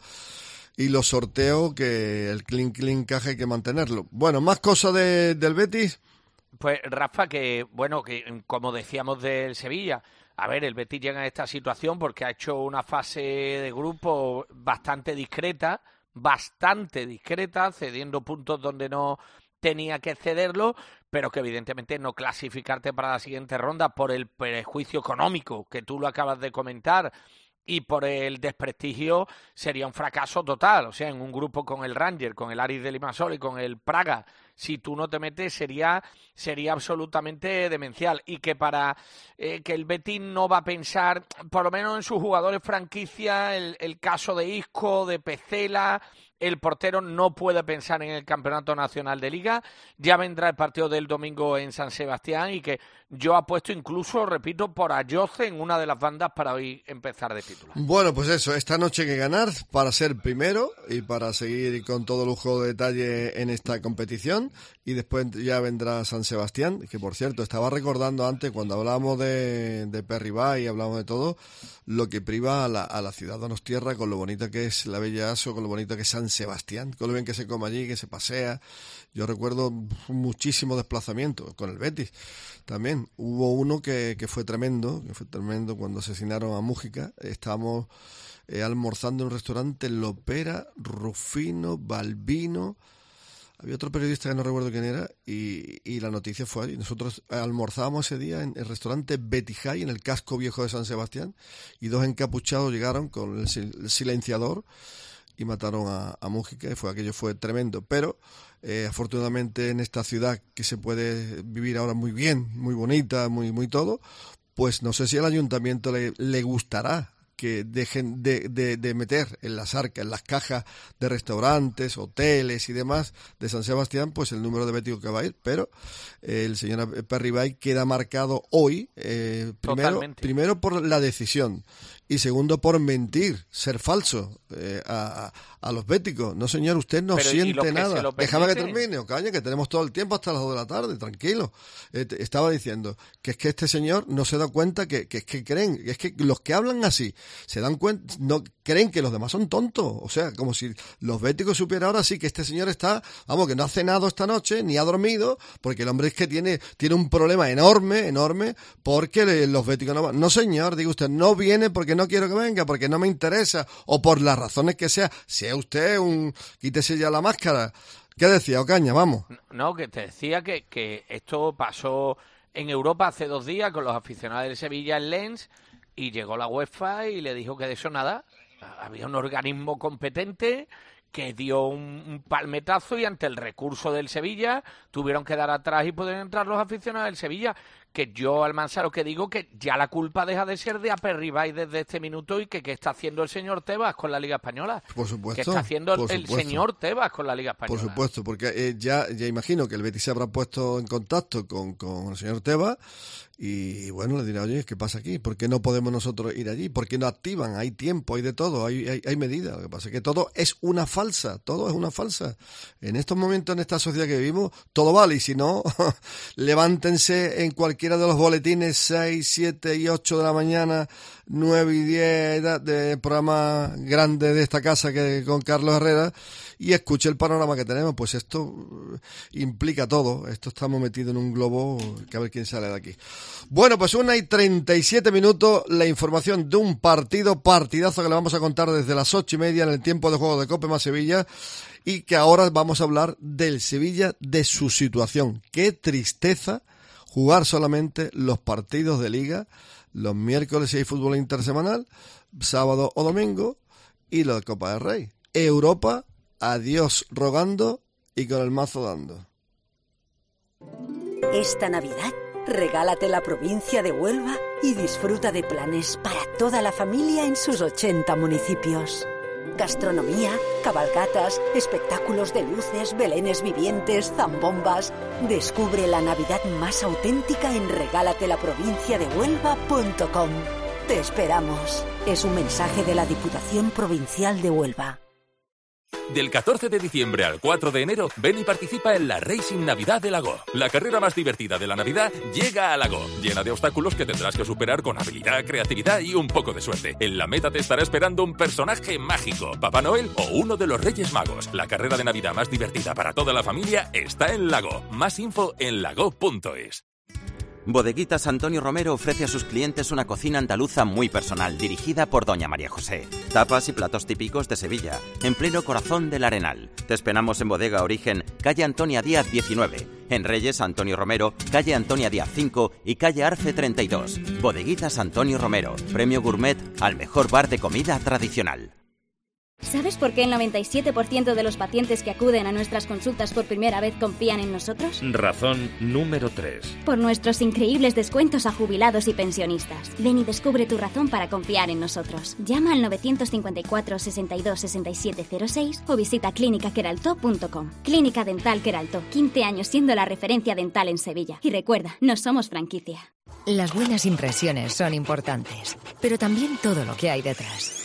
y los sorteos que el clean clean caja hay que mantenerlo. Bueno, más cosas de, del Betis. Pues Rafa, que bueno, que como decíamos del Sevilla, a ver, el Betis llega a esta situación porque ha hecho una fase de grupo bastante discreta, bastante discreta, cediendo puntos donde no tenía que cederlo, pero que evidentemente no clasificarte para la siguiente ronda por el prejuicio económico que tú lo acabas de comentar y por el desprestigio sería un fracaso total. O sea, en un grupo con el Ranger, con el Aris de Limassol y con el Praga, si tú no te metes sería sería absolutamente demencial. Y que para eh, que el Betis no va a pensar, por lo menos en sus jugadores franquicia, el, el caso de Isco, de Pecela, el portero no puede pensar en el Campeonato Nacional de Liga. Ya vendrá el partido del domingo en San Sebastián y que yo apuesto incluso, repito, por Ayoce en una de las bandas para hoy empezar de titular. Bueno, pues eso, esta noche hay que ganar para ser primero y para seguir con todo lujo de detalle en esta competición. Y después ya vendrá San Sebastián, que por cierto, estaba recordando antes cuando hablábamos de, de Perribá y hablábamos de todo, lo que priva a la, a la ciudad donostierra con lo bonita que es la Bella Aso, con lo bonito que es San Sebastián, con lo bien que se come allí, que se pasea. Yo recuerdo muchísimo desplazamiento con el Betis. También hubo uno que, que fue tremendo, que fue tremendo cuando asesinaron a Mújica. Estábamos eh, almorzando en un restaurante Lopera, Rufino, Balbino. Había otro periodista que no recuerdo quién era y, y la noticia fue ahí. Nosotros almorzábamos ese día en el restaurante Betijay, en el casco viejo de San Sebastián, y dos encapuchados llegaron con el, sil- el silenciador y mataron a, a Mújica, y fue, aquello fue tremendo. Pero eh, afortunadamente en esta ciudad que se puede vivir ahora muy bien, muy bonita, muy muy todo, pues no sé si al ayuntamiento le, le gustará que dejen de, de, de meter en las arcas, en las cajas de restaurantes, hoteles y demás de San Sebastián, pues el número de béticos que va a ir. Pero eh, el señor Perribay queda marcado hoy, eh, primero, primero por la decisión y segundo por mentir, ser falso eh, a, a los béticos. No, señor, usted no Pero, siente nada. Déjame que termine, o caña, que tenemos todo el tiempo hasta las dos de la tarde, tranquilo. Eh, estaba diciendo que es que este señor no se da cuenta que, que es que creen, es que los que hablan así se dan cuenta, no creen que los demás son tontos. O sea, como si los béticos supieran ahora sí que este señor está, vamos, que no ha cenado esta noche, ni ha dormido, porque el hombre es que tiene, tiene un problema enorme, enorme, porque le, los béticos no van. No, señor, diga usted, no viene porque no quiero que venga, porque no me interesa, o por las razones que sea. Sea usted un... quítese ya la máscara. ¿Qué decía, Ocaña? Vamos. No, que te decía que, que esto pasó en Europa hace dos días con los aficionados del Sevilla en Lens, y llegó la UEFA y le dijo que de eso nada. Había un organismo competente que dio un, un palmetazo y ante el recurso del Sevilla tuvieron que dar atrás y poder entrar los aficionados del Sevilla. Que yo, Almansa, lo que digo que ya la culpa deja de ser de Aperribay desde este minuto y que qué está haciendo el señor Tebas con la Liga Española. Por supuesto. ¿Qué está haciendo el, el señor Tebas con la Liga Española? Por supuesto, porque eh, ya, ya imagino que el Betis se habrá puesto en contacto con, con el señor Tebas y, bueno, le dirá, oye, ¿qué pasa aquí? ¿Por qué no podemos nosotros ir allí? ¿Por qué no activan? Hay tiempo, hay de todo, hay, hay, hay medidas. Lo que pasa es que todo es una falsa, todo es una falsa. En estos momentos, en esta sociedad que vivimos, todo vale, y si no, levántense en cualquiera de los boletines seis, siete y ocho de la mañana, nueve y diez de programa grande de esta casa que con Carlos Herrera, y escuche el panorama que tenemos. Pues esto implica todo, esto estamos metidos en un globo, que a ver quién sale de aquí. Bueno, pues una y treinta y siete minutos, la información de un partido, partidazo que le vamos a contar desde las ocho y media en el tiempo de juego de Cope más Sevilla, y que ahora vamos a hablar del Sevilla, de su situación. Qué tristeza jugar solamente los partidos de Liga, los miércoles si hay fútbol intersemanal, sábado o domingo, y la Copa del Rey. Europa, adiós rogando y con el mazo dando. Esta Navidad, regálate la provincia de Huelva y disfruta de planes para toda la familia en sus ochenta municipios. Gastronomía, cabalgatas, espectáculos de luces, belenes vivientes, zambombas. Descubre la Navidad más auténtica en regálate la provincia de Huelva punto com. Te esperamos. Es un mensaje de la Diputación Provincial de Huelva. Del catorce de diciembre al cuatro de enero, ven y participa en la Racing Navidad de Lago. La carrera más divertida de la Navidad llega a Lago, llena de obstáculos que tendrás que superar con habilidad, creatividad y un poco de suerte. En la meta te estará esperando un personaje mágico, Papá Noel o uno de los Reyes Magos. La carrera de Navidad más divertida para toda la familia está en Lago. Más info en lago punto es. Bodeguitas Antonio Romero ofrece a sus clientes una cocina andaluza muy personal, dirigida por doña María José. Tapas y platos típicos de Sevilla, en pleno corazón del Arenal. Te esperamos en Bodega Origen, calle Antonia Díaz diecinueve. En Reyes Antonio Romero, calle Antonia Díaz cinco y calle Arce treinta y dos. Bodeguitas Antonio Romero, premio gourmet al mejor bar de comida tradicional. ¿Sabes por qué el noventa y siete por ciento de los pacientes que acuden a nuestras consultas por primera vez confían en nosotros? Razón número tres. Por nuestros increíbles descuentos a jubilados y pensionistas. Ven y descubre tu razón para confiar en nosotros. Llama al novecientos cincuenta y cuatro, sesenta y dos, sesenta y siete cero seis o visita clínica queraltó punto com. Clínica Dental Queraltó, quince años siendo la referencia dental en Sevilla. Y recuerda, no somos franquicia. Las buenas impresiones son importantes, pero también todo lo que hay detrás.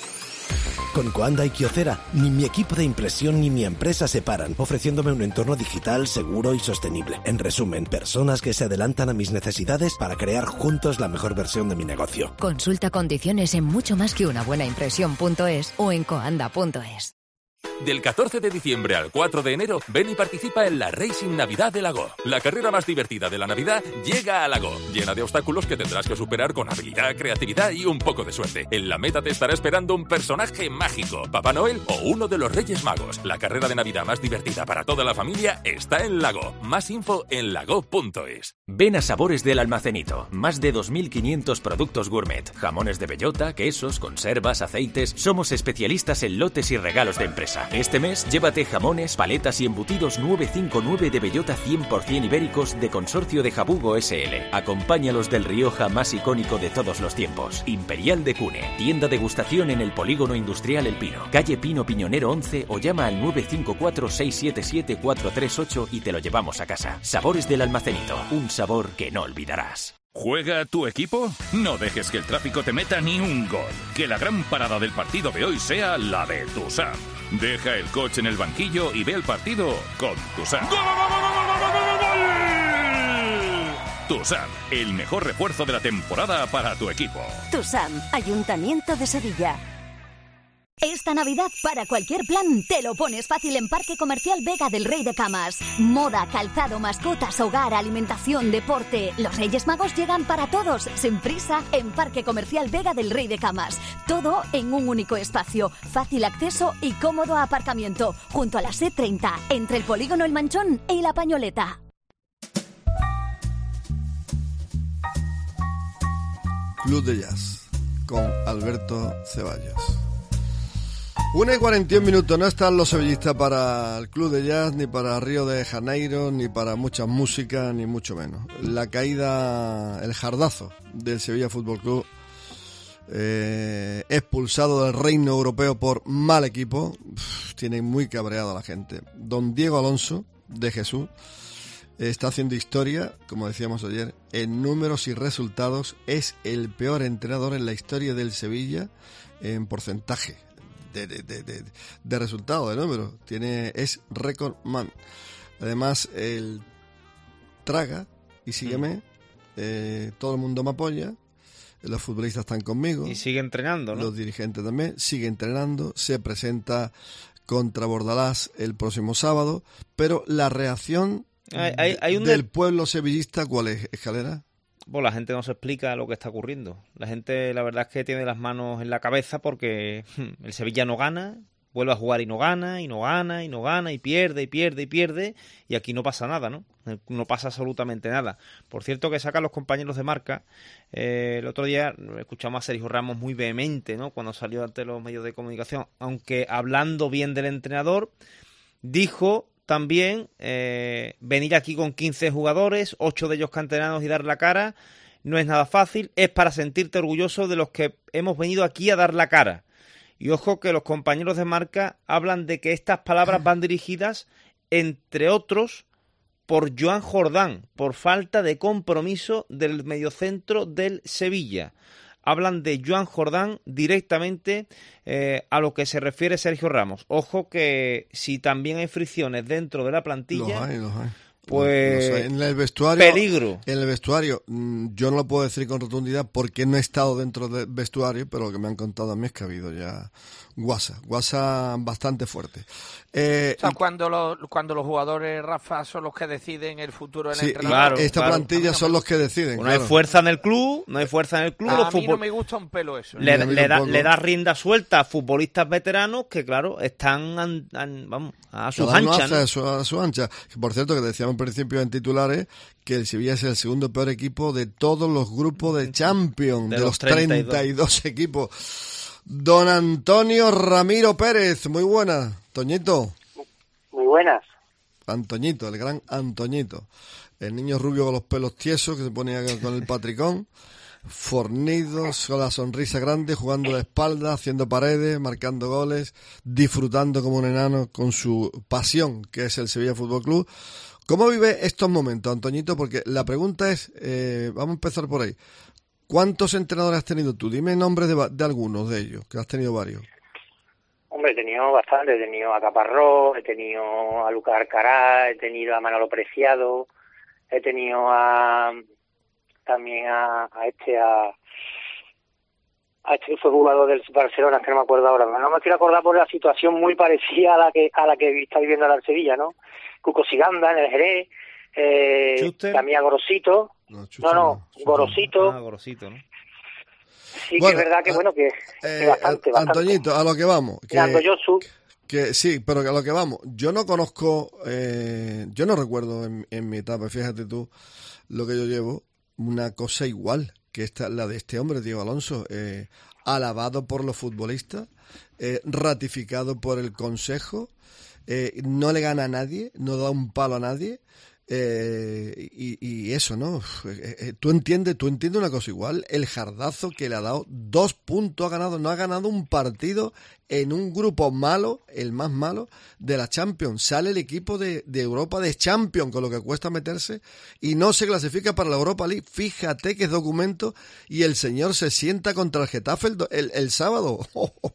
Con Coanda y Kyocera, ni mi equipo de impresión ni mi empresa se paran, ofreciéndome un entorno digital seguro y sostenible. En resumen, personas que se adelantan a mis necesidades para crear juntos la mejor versión de mi negocio. Consulta condiciones en mucho más que una buena impresión punto es o en coanda punto es. Del catorce de diciembre al cuatro de enero, ven y participa en la Racing Navidad de Lago. La carrera más divertida de la Navidad llega a Lago, llena de obstáculos que tendrás que superar con habilidad, creatividad y un poco de suerte. En la meta te estará esperando un personaje mágico, Papá Noel o uno de los Reyes Magos. La carrera de Navidad más divertida para toda la familia está en Lago. Más info en lago punto es. Ven a Sabores del Almacenito. Más de dos mil quinientos productos gourmet. Jamones de bellota, quesos, conservas, aceites. Somos especialistas en lotes y regalos de empresa. Este mes, llévate jamones, paletas y embutidos nueve cinco nueve de bellota cien por ciento ibéricos de Consorcio de Jabugo S L. Acompáñalos del Rioja más icónico de todos los tiempos. Imperial de Cune. Tienda degustación en el Polígono Industrial El Pino. Calle Pino Piñonero once o llama al nueve cinco cuatro seis siete siete cuatro tres ocho y te lo llevamos a casa. Sabores del Almacenito. Un sabor que no olvidarás. ¿Juega tu equipo? No dejes que el tráfico te meta ni un gol. Que la gran parada del partido de hoy sea la de Tusam. Deja el coche en el banquillo y ve el partido con Tusam. Tusam, el mejor refuerzo de la temporada para tu equipo. Tusam, Ayuntamiento de Sevilla. Esta Navidad, para cualquier plan, te lo pones fácil en Parque Comercial Vega del Rey de Camas. Moda, calzado, mascotas, hogar, alimentación, deporte. Los Reyes Magos llegan para todos, sin prisa, en Parque Comercial Vega del Rey de Camas. Todo en un único espacio, fácil acceso y cómodo aparcamiento, junto a la C treinta, entre el Polígono El Manchón y La Pañoleta. Club de Jazz, con Alberto Ceballos. una y cuarenta y un minutos, no están los sevillistas para el Club de Jazz, ni para Río de Janeiro, ni para muchas músicas, ni mucho menos. La caída, el jardazo del Sevilla Fútbol Club, eh, expulsado del reino europeo por mal equipo, uf, tiene muy cabreado a la gente. Don Diego Alonso, de Jesús, está haciendo historia, como decíamos ayer, en números y resultados. Es el peor entrenador en la historia del Sevilla en porcentaje de, de, de, de, de resultados, de números. Tiene, es récord man. Además, el traga y sígueme. Mm. Eh, todo el mundo me apoya. Los futbolistas están conmigo. Y sigue entrenando, ¿no? Los dirigentes también. Sigue entrenando. Se presenta contra Bordalás el próximo sábado. Pero la reacción hay, hay, hay un del de... pueblo sevillista, ¿cuál es, Escalera? Bueno, la gente no se explica lo que está ocurriendo. La gente, la verdad es que tiene las manos en la cabeza porque el Sevilla no gana, vuelve a jugar y no gana, y no gana, y no gana, y pierde, y pierde, y pierde, y aquí no pasa nada, ¿no? No pasa absolutamente nada. Por cierto, que sacan los compañeros de Marca. Eh, el otro día escuchamos a Sergio Ramos muy vehemente, ¿no? Cuando salió ante los medios de comunicación, aunque hablando bien del entrenador, dijo también eh, venir aquí con quince jugadores, ocho de ellos canteranos y dar la cara, no es nada fácil, es para sentirte orgulloso de los que hemos venido aquí a dar la cara. Y ojo que los compañeros de Marca hablan de que estas palabras van dirigidas, entre otros, por Joan Jordán, por falta de compromiso del mediocentro del Sevilla. Hablan de Joan Jordán directamente eh, a lo que se refiere Sergio Ramos. Ojo que si también hay fricciones dentro de la plantilla, los hay, los hay. pues los hay. En el vestuario, peligro. En el vestuario, yo no lo puedo decir con rotundidad porque no he estado dentro del vestuario, pero lo que me han contado a mí es que ha habido ya guasa, guasa bastante fuerte. Eh, o sea, cuando los, cuando los jugadores, Rafa, son los que deciden el futuro del sí, entrenador. Claro, esta claro. plantilla son los que deciden. No claro. hay fuerza en el club, no hay fuerza en el club. A los mí futbol... no me gusta un pelo eso. Le, le, da, le da rienda suelta a futbolistas veteranos que, claro, están an, an, vamos, a sus anchas. ¿no? A, su, a su ancha. Por cierto, que decíamos al principio en titulares que el Sevilla es el segundo peor equipo de todos los grupos de Champions, de, de los treinta y dos. treinta y dos equipos. Don Antonio Ramiro Pérez, muy buenas, Toñito. Muy buenas. Antoñito, el gran Antoñito. El niño rubio con los pelos tiesos que se ponía con el patricón, fornidos, con la sonrisa grande, jugando de espalda, haciendo paredes, marcando goles, disfrutando como un enano con su pasión, que es el Sevilla Fútbol Club. ¿Cómo vive estos momentos, Antoñito? Porque la pregunta es, eh, vamos a empezar por ahí. ¿Cuántos entrenadores has tenido tú? Dime nombres de, de algunos de ellos, que has tenido varios. Hombre, he tenido bastante. He tenido a Caparrós, he tenido a Lucas Arcará, he tenido a Manolo Preciado, he tenido a también a, a este, a, a este que fue jugador del Barcelona, que no me acuerdo ahora. No me quiero acordar por la situación muy parecida a la que a la que está viviendo ahora el Sevilla, ¿no? Cuco Siganda en el Jerez, eh, también a Gorosito. No, no, no, Gorosito. Ah, Gorosito, ¿no? Sí, bueno, que es verdad que, bueno, que, eh, que bastante, bastante. Antoñito, a lo que vamos. Que, Josu. que sí, pero que a lo que vamos. Yo no conozco, eh, yo no recuerdo en, en mi etapa, fíjate tú, lo que yo llevo, una cosa igual que esta, la de este hombre, Diego Alonso. Eh, alabado por los futbolistas, eh, ratificado por el Consejo, eh, no le gana a nadie, no da un palo a nadie. Eh, y, y eso, ¿no? Eh, eh, tú entiendes, tú entiendes una cosa igual, el jardazo que le ha dado, dos puntos ha ganado, no ha ganado un partido en un grupo malo, el más malo de la Champions. Sale el equipo de, de Europa de Champions, con lo que cuesta meterse, y no se clasifica para la Europa League. Fíjate que es documento, y el señor se sienta contra el Getafe el, el, el sábado. Oh, oh.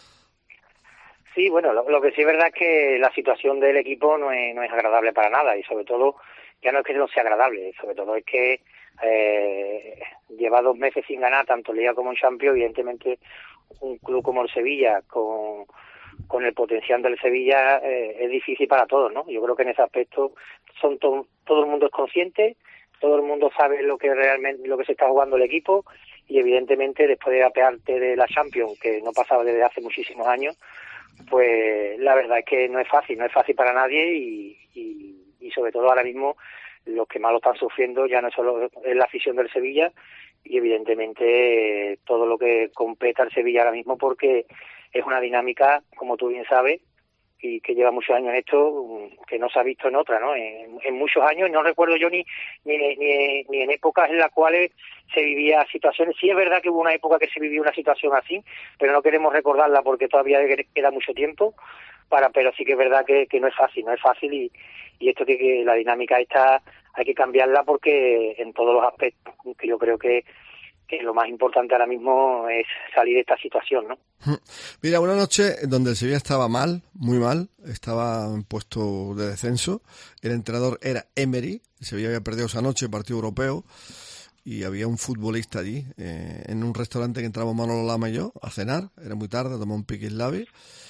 Sí, bueno, lo, lo que sí es verdad es que la situación del equipo no es, no es agradable para nada, y sobre todo, ya no es que no sea agradable, sobre todo es que eh, lleva dos meses sin ganar tanto Liga como en Champions. Evidentemente un club como el Sevilla, con, con el potencial del Sevilla, eh, es difícil para todos, ¿no? Yo creo que en ese aspecto son to, todo el mundo es consciente, todo el mundo sabe lo que realmente lo que se está jugando el equipo, y evidentemente después de apearte de la Champions, que no pasaba desde hace muchísimos años, pues la verdad es que no es fácil, no es fácil para nadie, y, y, y sobre todo ahora mismo los que más lo están sufriendo ya no solo es la afición del Sevilla, y evidentemente eh, todo lo que compete al Sevilla ahora mismo, porque es una dinámica, como tú bien sabes, y que lleva muchos años en esto, que no se ha visto en otra, ¿no? En, en muchos años, no recuerdo yo ni, ni, ni, ni en épocas en las cuales se vivía situaciones. Sí es verdad que hubo una época que se vivió una situación así, pero no queremos recordarla porque todavía queda mucho tiempo, para pero sí que es verdad que, que no es fácil, no es fácil, y, y esto que, que la dinámica esta hay que cambiarla, porque en todos los aspectos, que yo creo que que lo más importante ahora mismo es salir de esta situación, ¿no? Mira, una noche donde el Sevilla estaba mal, muy mal, estaba en puesto de descenso, el entrenador era Emery, el Sevilla había perdido esa noche el partido europeo, y había un futbolista allí, eh, en un restaurante que entramos Manolo Lama y yo, a cenar, era muy tarde, tomó un piquislavi,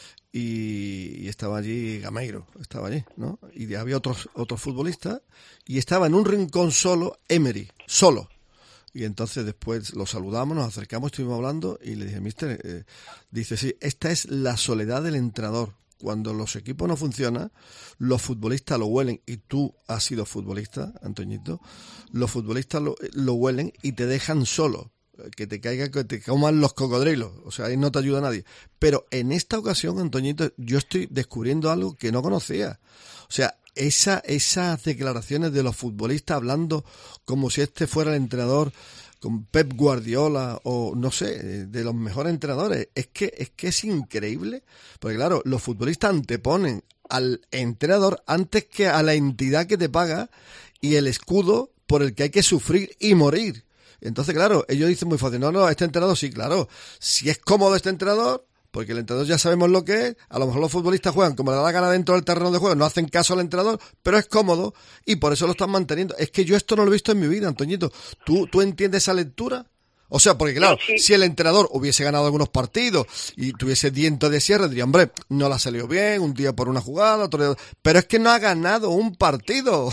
y, y estaba allí Gameiro, estaba allí, ¿no? Y había otros otros futbolistas, y estaba en un rincón solo Emery, solo. Y entonces después lo saludamos, nos acercamos, estuvimos hablando, y le dije, mister, eh, dice, sí, esta es la soledad del entrenador. Cuando los equipos no funcionan, los futbolistas lo huelen, y tú has sido futbolista, Antoñito, los futbolistas lo, lo huelen y te dejan solo, que te caiga, que te coman los cocodrilos, o sea, ahí no te ayuda nadie. Pero en esta ocasión, Antoñito, yo estoy descubriendo algo que no conocía. O sea, esa, esas declaraciones de los futbolistas hablando como si este fuera el entrenador con Pep Guardiola o no sé, de los mejores entrenadores, es que es que es increíble, porque claro, los futbolistas anteponen al entrenador antes que a la entidad que te paga y el escudo por el que hay que sufrir y morir. Entonces, claro, ellos dicen muy fácil, no, no, este entrenador sí, claro, si es cómodo este entrenador, porque el entrenador ya sabemos lo que es, a lo mejor los futbolistas juegan como le da la gana dentro del terreno de juego, no hacen caso al entrenador, pero es cómodo y por eso lo están manteniendo. Es que yo esto no lo he visto en mi vida, Antoñito. ¿Tú, tú entiendes esa lectura? O sea, porque claro, sí, sí. Si el entrenador hubiese ganado algunos partidos y tuviese dientes de sierra, diría, hombre, no la ha salido bien, un día por una jugada, otro día... Pero es que no ha ganado un partido.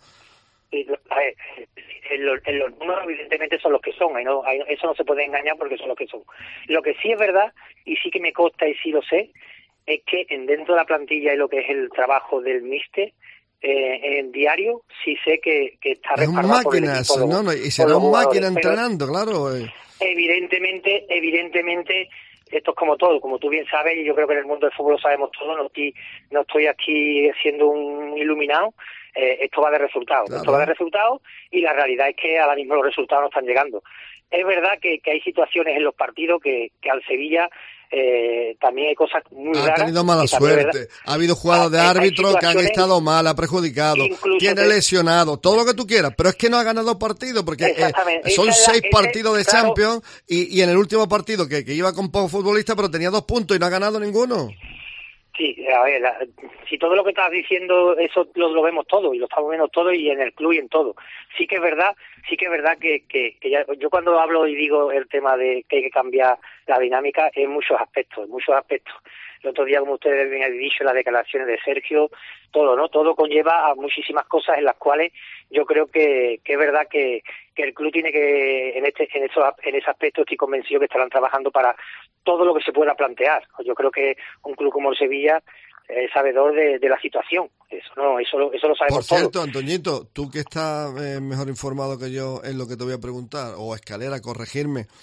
Sí, a ver, en los, en los números evidentemente son los que son, no, eso no se puede engañar porque son los que son. Lo que sí es verdad, y sí que me consta y sí lo sé, es que en dentro de la plantilla y lo que es el trabajo del míster, eh, en diario, sí sé que, que está respaldado por el equipo. ¿no? no, y será un máquina entrenando, claro. Evidentemente, evidentemente, esto es como todo, como tú bien sabes, y yo creo que en el mundo del fútbol lo sabemos todo, no estoy, no estoy aquí siendo un iluminado. Eh, esto va de resultados, claro. Esto va de resultados, y la realidad es que ahora mismo los resultados no están llegando. Es verdad que, que hay situaciones en los partidos que, que al Sevilla eh, también hay cosas muy raras. Ha tenido mala suerte, ha habido jugadas de árbitros que han estado mal, ha perjudicado, tiene de... lesionado, todo lo que tú quieras, pero es que no ha ganado partido, porque eh, son seis la, partidos ese, de claro, Champions, y, y en el último partido que, que iba con pocos futbolistas, pero tenía dos puntos y no ha ganado ninguno. Sí, a ver, la, si todo lo que estás diciendo, eso lo, lo vemos todo, y lo estamos viendo todo, y en el club y en todo. Sí que es verdad, sí que es verdad que, que, que ya, yo cuando hablo y digo el tema de que hay que cambiar la dinámica, en muchos aspectos, en muchos aspectos. El otro día, como ustedes bien han dicho, las declaraciones de Sergio, todo, ¿no? Todo conlleva a muchísimas cosas en las cuales yo creo que, que es verdad que, que el club tiene que, en este, en esos, en ese aspecto estoy convencido que estarán trabajando para todo lo que se pueda plantear. Yo creo que un club como el Sevilla es sabedor de, de la situación. Eso no, eso lo, eso lo sabemos todos. Por cierto, todo. Antoñito, tú que estás eh, mejor informado que yo en lo que te voy a preguntar, o Escalera, corregirme.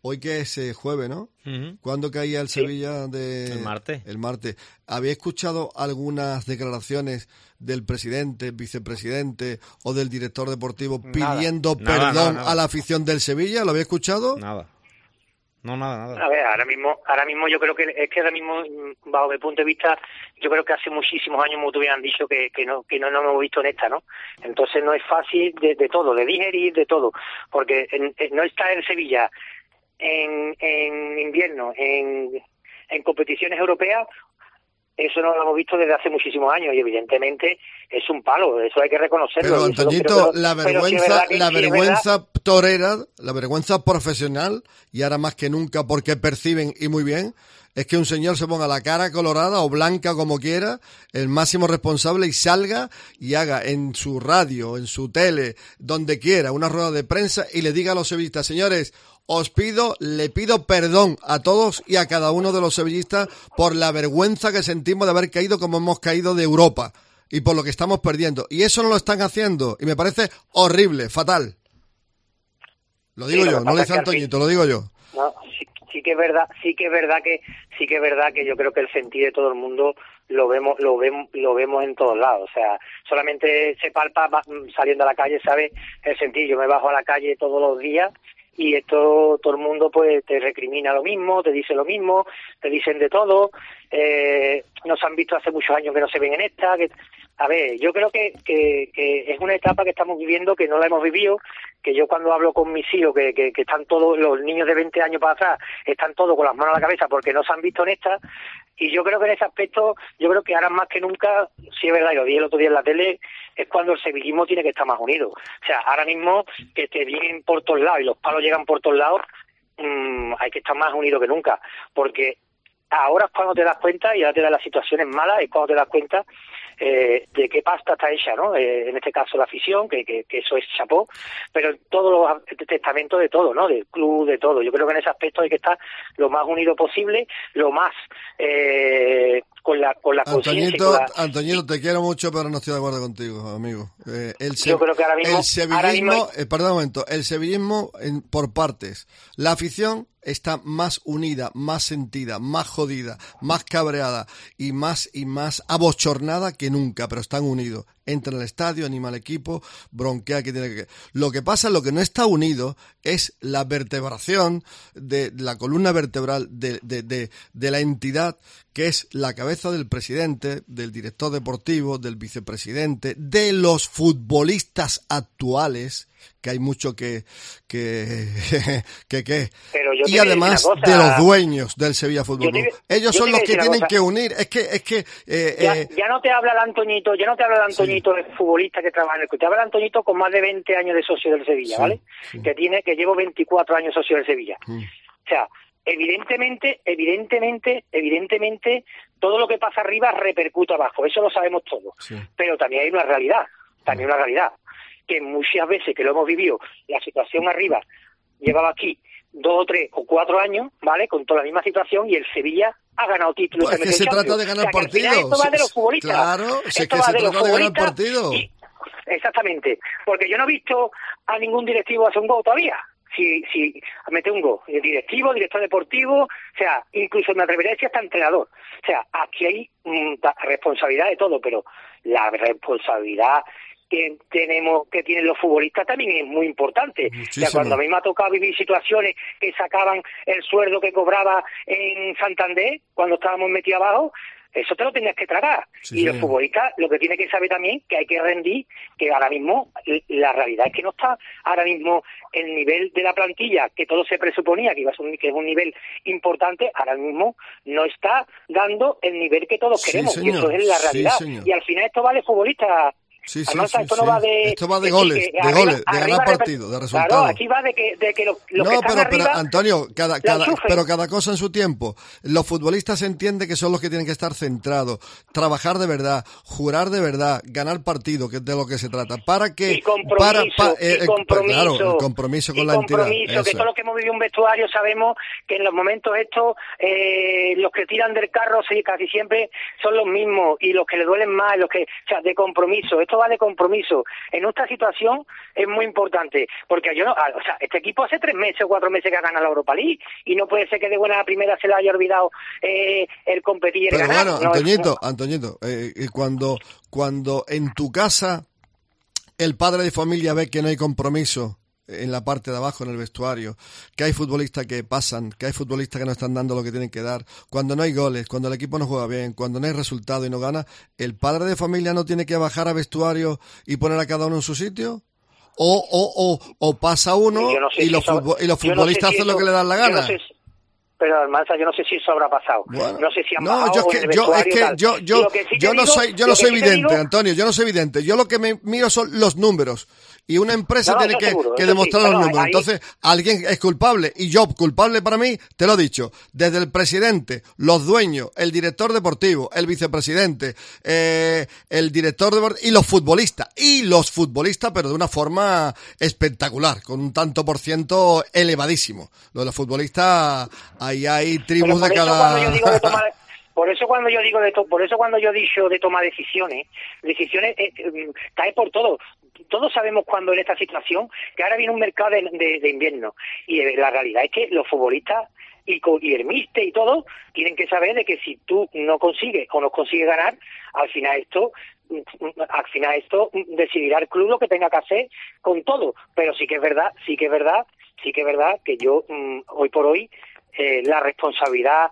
Hoy que es eh, jueves, ¿no? Uh-huh. ¿Cuándo caía el Sí. Sevilla de...? El martes. El martes. ¿Había escuchado algunas declaraciones del presidente, vicepresidente o del director deportivo Nada. pidiendo Nada, perdón nada, nada. a la afición del Sevilla? ¿Lo había escuchado? Nada. No, nada, nada. A ver, ahora mismo, ahora mismo yo creo que es que ahora mismo, bajo mi punto de vista, yo creo que hace muchísimos años me hubieran dicho que, que no que no nos hemos visto en esta, ¿no? Entonces no es fácil de, de todo, de digerir, de todo, porque en, en, no está en Sevilla en, en invierno, en, en competiciones europeas. Eso no lo hemos visto desde hace muchísimos años y evidentemente es un palo, eso hay que reconocerlo. Pero, Eso lo- Antoñito, pero- la pero sí es vergüenza, verdad que- la sí es vergüenza verdad- torera, la vergüenza profesional, y ahora más que nunca porque perciben, y muy bien, es que un señor se ponga la cara colorada o blanca como quiera, el máximo responsable, y salga y haga en su radio, en su tele, donde quiera, una rueda de prensa y le diga a los sevillistas, señores, os pido, le pido perdón a todos y a cada uno de los sevillistas por la vergüenza que sentimos de haber caído como hemos caído de Europa y por lo que estamos perdiendo. Y eso no lo están haciendo y me parece horrible, fatal. Lo digo Sí, lo yo, que no lo pasa dice es que al fin- Antoñito, lo digo yo. No, sí, sí que es verdad, sí que es verdad que sí que es verdad que yo creo que el sentir de todo el mundo lo vemos, lo vemos, lo vemos en todos lados. O sea, solamente se palpa va- saliendo a la calle, ¿sabes? El sentir. Yo me bajo a la calle todos los días y esto todo el mundo pues te recrimina lo mismo, te dice lo mismo, te dicen de todo. Eh, nos han visto hace muchos años que no se ven en esta. Que, a ver, yo creo que, que, que es una etapa que estamos viviendo que no la hemos vivido. Que yo cuando hablo con mis hijos, que, que, que están todos, los niños de veinte años para atrás, están todos con las manos a la cabeza porque no se han visto en esta, y yo creo que en ese aspecto, yo creo que ahora más que nunca, sí es verdad, y lo dije el otro día en la tele, es cuando el sevillismo tiene que estar más unido. O sea, ahora mismo, que te vienen por todos lados y los palos llegan por todos lados, mmm, hay que estar más unido que nunca, porque ahora es cuando te das cuenta, y ahora te das las situaciones malas, es cuando te das cuenta eh, de qué pasta está hecha, ¿no? Eh, en este caso la afición, que, que, que eso es chapó, pero en todos los testamentos de todo, ¿no? Del club, de todo. Yo creo que en ese aspecto hay que estar lo más unido posible, lo más eh, con la con la conciencia. y Antoñito, con la- Antoñito, te quiero mucho, pero no estoy de acuerdo contigo, amigo. Eh, el Yo creo que ahora mismo- el sevillismo, ahora mismo eh, perdón un momento, el sevillismo en, por partes. La afición está más unida, más sentida, más jodida, más cabreada y más y más abochornada que nunca, pero están unidos. Entra en el estadio, anima al equipo, bronquea que tiene que... Lo que pasa, lo que no está unido es la vertebración de la columna vertebral de, de, de, de la entidad, que es la cabeza del presidente, del director deportivo, del vicepresidente, de los futbolistas actuales, que hay mucho que que que, que. Pero yo te y voy a decir además una cosa. de los dueños del Sevilla Fútbol Yo te- Club. Ellos yo son te los voy a que decir una tienen cosa. que unir. Es que es que eh, Ya, eh, ya no te habla el Antoñito, ya no te habla el Antoñito, el futbolista que trabaja en el club, te habla el Antoñito con más de veinte años de socio del Sevilla, Sí, ¿vale? sí. Que tiene, que llevo veinticuatro años socio del Sevilla. Mm. O sea, evidentemente, evidentemente, evidentemente, todo lo que pasa arriba repercute abajo, eso lo sabemos todos. Sí. Pero también hay una realidad, también una realidad, que muchas veces que lo hemos vivido, la situación arriba llevaba aquí dos o tres o cuatro años, ¿vale? Con toda la misma situación, y el Sevilla ha ganado títulos. Pues en es que el se trata Champions. de ganar O sea, que al final partidos. Esto va de los futbolistas. Claro, si es Esto que va se de los trata de ganar futbolistas partidos. y- Exactamente, porque yo no he visto a ningún directivo hacer un gol todavía. Si, si mete un gol, el directivo, director deportivo, o sea, incluso me atrevería a decir hasta entrenador. O sea, aquí hay mm, ta- responsabilidad de todo, pero la responsabilidad que tenemos, que tienen los futbolistas también es muy importante. O sea, Muchísimo. cuando a mí me ha tocado vivir situaciones que sacaban el sueldo que cobraba en Santander, cuando estábamos metidos abajo, eso te lo tenías que tragar. Sí, y los señor. futbolistas lo que tienen que saber también que hay que rendir, que ahora mismo l- la realidad es que no está ahora mismo el nivel de la plantilla que todo se presuponía que iba a ser un, que es un nivel importante, ahora mismo no está dando el nivel que todos Sí, queremos, y señor. eso es la Sí, realidad. señor. Y al final esto va de futbolistas. Sí, sí, Además, sí, esto sí. no va de... Esto va de sí, goles, que de arriba- goles, de arriba ganar reper- partidos, de Claro, resultados. aquí va de que, de que los, los que No, están pero, pero arriba... Antonio, cada, la cada, enchufen. pero cada cosa en su tiempo. Los futbolistas se entiende que son los que tienen que estar centrados, trabajar de verdad, jurar de verdad, ganar partido, que es de lo que se trata. Para que, Y compromiso, para, pa- y eh, eh, compromiso, claro, el compromiso con y la entidad. compromiso, eso que es. todos los que hemos vivido un vestuario sabemos que en los momentos estos eh, los que tiran del carro sí, casi siempre son los mismos, y los que le duelen más, los que, o sea, de compromiso. Esto esto va de compromiso. En esta situación es muy importante, porque yo no, o sea, este equipo hace tres meses o cuatro meses que ha ganado la Europa League, y no puede ser que de buena primera se le haya olvidado eh, el competir y el Pero ganar. bueno, no, Antoñito, no. Antoñito, eh, cuando, cuando en tu casa el padre de familia ve que no hay compromiso en la parte de abajo, en el vestuario, que hay futbolistas que pasan, que hay futbolistas que no están dando lo que tienen que dar, cuando no hay goles, cuando el equipo no juega bien, cuando no hay resultado y no gana, ¿el padre de familia no tiene que bajar a vestuario y poner a cada uno en su sitio? O, o, o, o pasa uno Yo no sé y, si los eso- futbol- y los yo no sé futbolistas si hacen lo eso- que le dan la yo gana. no sé si- Pero Almanza, yo no sé si eso habrá pasado. Bueno, no sé si han No, bajado yo es o que, en el yo, es vestuario que tal. yo, Y yo, lo que sí te yo no digo- soy, yo lo no que soy sí te vidente, digo- Antonio, yo no soy vidente. Yo lo que me miro son los números. Y una empresa No, no, tiene eso que, seguro, que eso demostrar sí. los No, no, números. ahí- Entonces, alguien es culpable. Y yo, culpable para mí, te lo he dicho. Desde el presidente, los dueños, el director deportivo, el vicepresidente, eh, el director deportivo y los futbolistas. Y los futbolistas, pero de una forma espectacular, con un tanto por ciento elevadísimo. Lo de los futbolistas, ahí hay Pero tribus por de eso cada... cuando yo digo de tomar por eso cuando yo digo de to- por eso cuando yo he dicho de tomar decisiones decisiones eh, eh, cae por todo. Todos sabemos cuando en esta situación que ahora viene un mercado de, de, de invierno, y eh, la realidad es que los futbolistas y, co- y el míster y todo tienen que saber de que si tú no consigues o no consigues ganar, al final esto al final esto decidirá el club lo que tenga que hacer con todo. Pero sí que es verdad, sí que es verdad, sí que es verdad que yo mm, hoy por hoy eh, la responsabilidad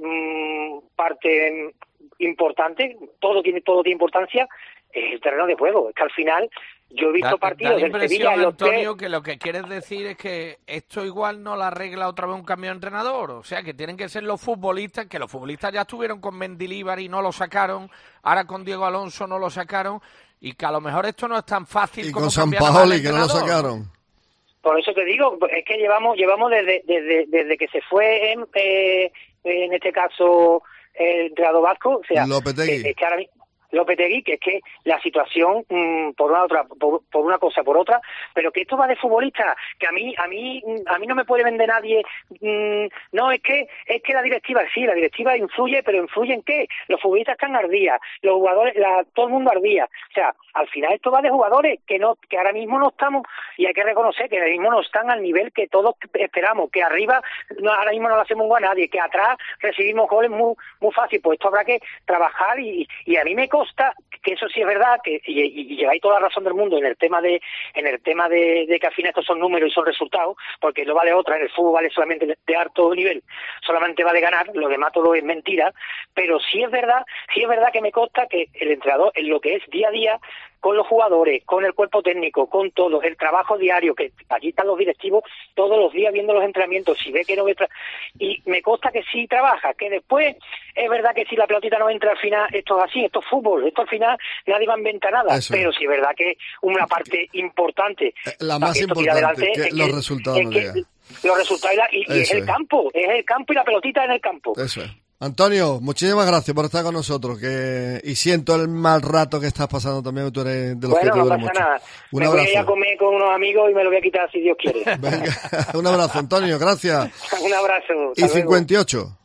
mm, parte importante, todo tiene todo tiene importancia, es el terreno de juego. Es que al final yo he visto Da- da partidos la del impresión, Sevilla en los que Antonio, que lo que quieres decir es que esto igual no la arregla otra vez un cambio de entrenador. O sea, que tienen que ser los futbolistas, que los futbolistas ya estuvieron con Mendilibar y no lo sacaron, ahora con Diego Alonso no lo sacaron, y que a lo mejor esto no es tan fácil Y como con San cambiar nada más al Paoli, que no lo entrenador. sacaron. Por eso te digo, es que llevamos llevamos desde desde, desde que se fue en, eh, en este caso el entrenador vasco, o sea, Lopetegui. que- es que ahora mi- Lopetegui, que es que la situación mmm, por una otra por, por una cosa por otra, pero que esto va de futbolista, que a mí a mí a mí no me puede vender nadie. mmm, no, es que es que la directiva sí, la directiva influye, pero influye en qué? Los futbolistas están ardías, los jugadores, la, todo el mundo ardía. O sea, al final esto va de jugadores que no que ahora mismo no estamos, y hay que reconocer que ahora mismo no están al nivel que todos esperamos, que arriba no, ahora mismo no le hacemos un gol a nadie, que atrás recibimos goles muy muy fácil. Pues esto habrá que trabajar, y, y a mí me consta que eso sí es verdad, que y, y, y lleváis toda la razón del mundo en el tema de en el tema de, de que al final estos son números y son resultados, porque no vale otra, en el fútbol vale solamente de, de alto nivel, solamente vale ganar, lo demás todo es mentira. Pero sí es verdad, sí es verdad que me consta que el entrenador en lo que es día a día con los jugadores, con el cuerpo técnico, con todo, el trabajo diario, que allí están los directivos todos los días viendo los entrenamientos, si ve que no ve tra- y me consta que sí trabaja, que después es verdad que si la pelotita no entra al final, esto es así, esto es fútbol, esto al final nadie va a inventar nada. Eso. Pero sí es verdad que una parte importante, La para más que esto tire importante, adelante, que es los que- resultados es no que llegan. los resultados y, la- y- y es Eso el es. campo, es el campo y la pelotita en el campo. Eso es. Antonio, muchísimas gracias por estar con nosotros, que y siento el mal rato que estás pasando también, tú eres de los que Bueno, te no duele pasa mucho. nada. Un Me voy a ir a abrazo. comer con unos amigos y me lo voy a quitar si Dios quiere. Venga, un abrazo, Antonio, gracias. Un abrazo. Y hasta luego. cincuenta y ocho.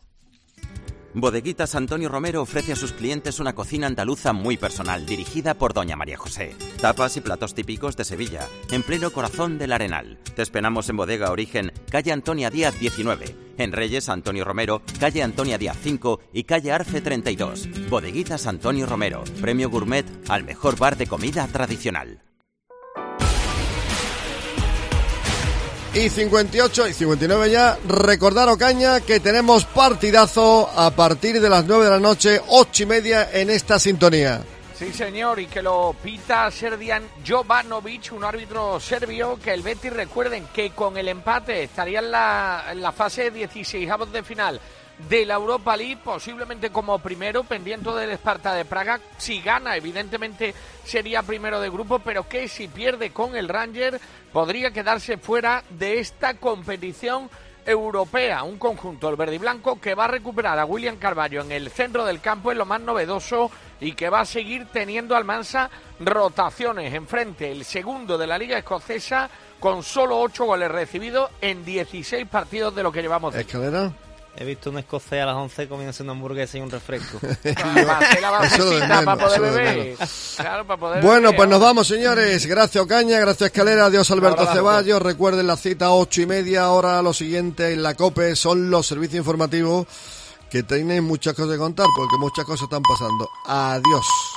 Bodeguitas Antonio Romero ofrece a sus clientes una cocina andaluza muy personal, dirigida por doña María José. Tapas y platos típicos de Sevilla, en pleno corazón del Arenal. Te esperamos en Bodega Origen, calle Antonia Díaz diecinueve. En Reyes, Antonio Romero, calle Antonia Díaz cinco y calle Arce treinta y dos. Bodeguitas Antonio Romero, premio gourmet al mejor bar de comida tradicional. Y cincuenta y ocho y cincuenta y nueve ya. Recordar, Ocaña, que tenemos partidazo a partir de las nueve de la noche, ocho y media en esta sintonía. Sí, señor, y que lo pita Serdian Jovanovic, un árbitro serbio, que el Betis, recuerden que con el empate estaría en la, en la fase dieciseisavos de final de la Europa League, posiblemente como primero, pendiente del Sparta de Praga. Si gana, evidentemente sería primero de grupo, pero que si pierde con el Ranger, podría quedarse fuera de esta competición europea. Un conjunto, el verde y blanco, que va a recuperar a William Carvalho en el centro del campo, es lo más novedoso, y que va a seguir teniendo Almansa rotaciones enfrente, el segundo de la Liga Escocesa, con solo ocho goles recibidos en dieciséis partidos de lo que llevamos de Escalera. He visto un escocés a las once comiéndose una hamburguesa y un refresco. Para hacer la basecita, para poder beber. Claro, para poder Bueno, beber. pues nos vamos, señores. Gracias, Ocaña. Gracias, Escalera. Adiós, Alberto abrazo. Ceballos. Recuerden la cita ocho y media. Ahora lo siguiente en la COPE son los servicios informativos que tienen muchas cosas que contar porque muchas cosas están pasando. Adiós.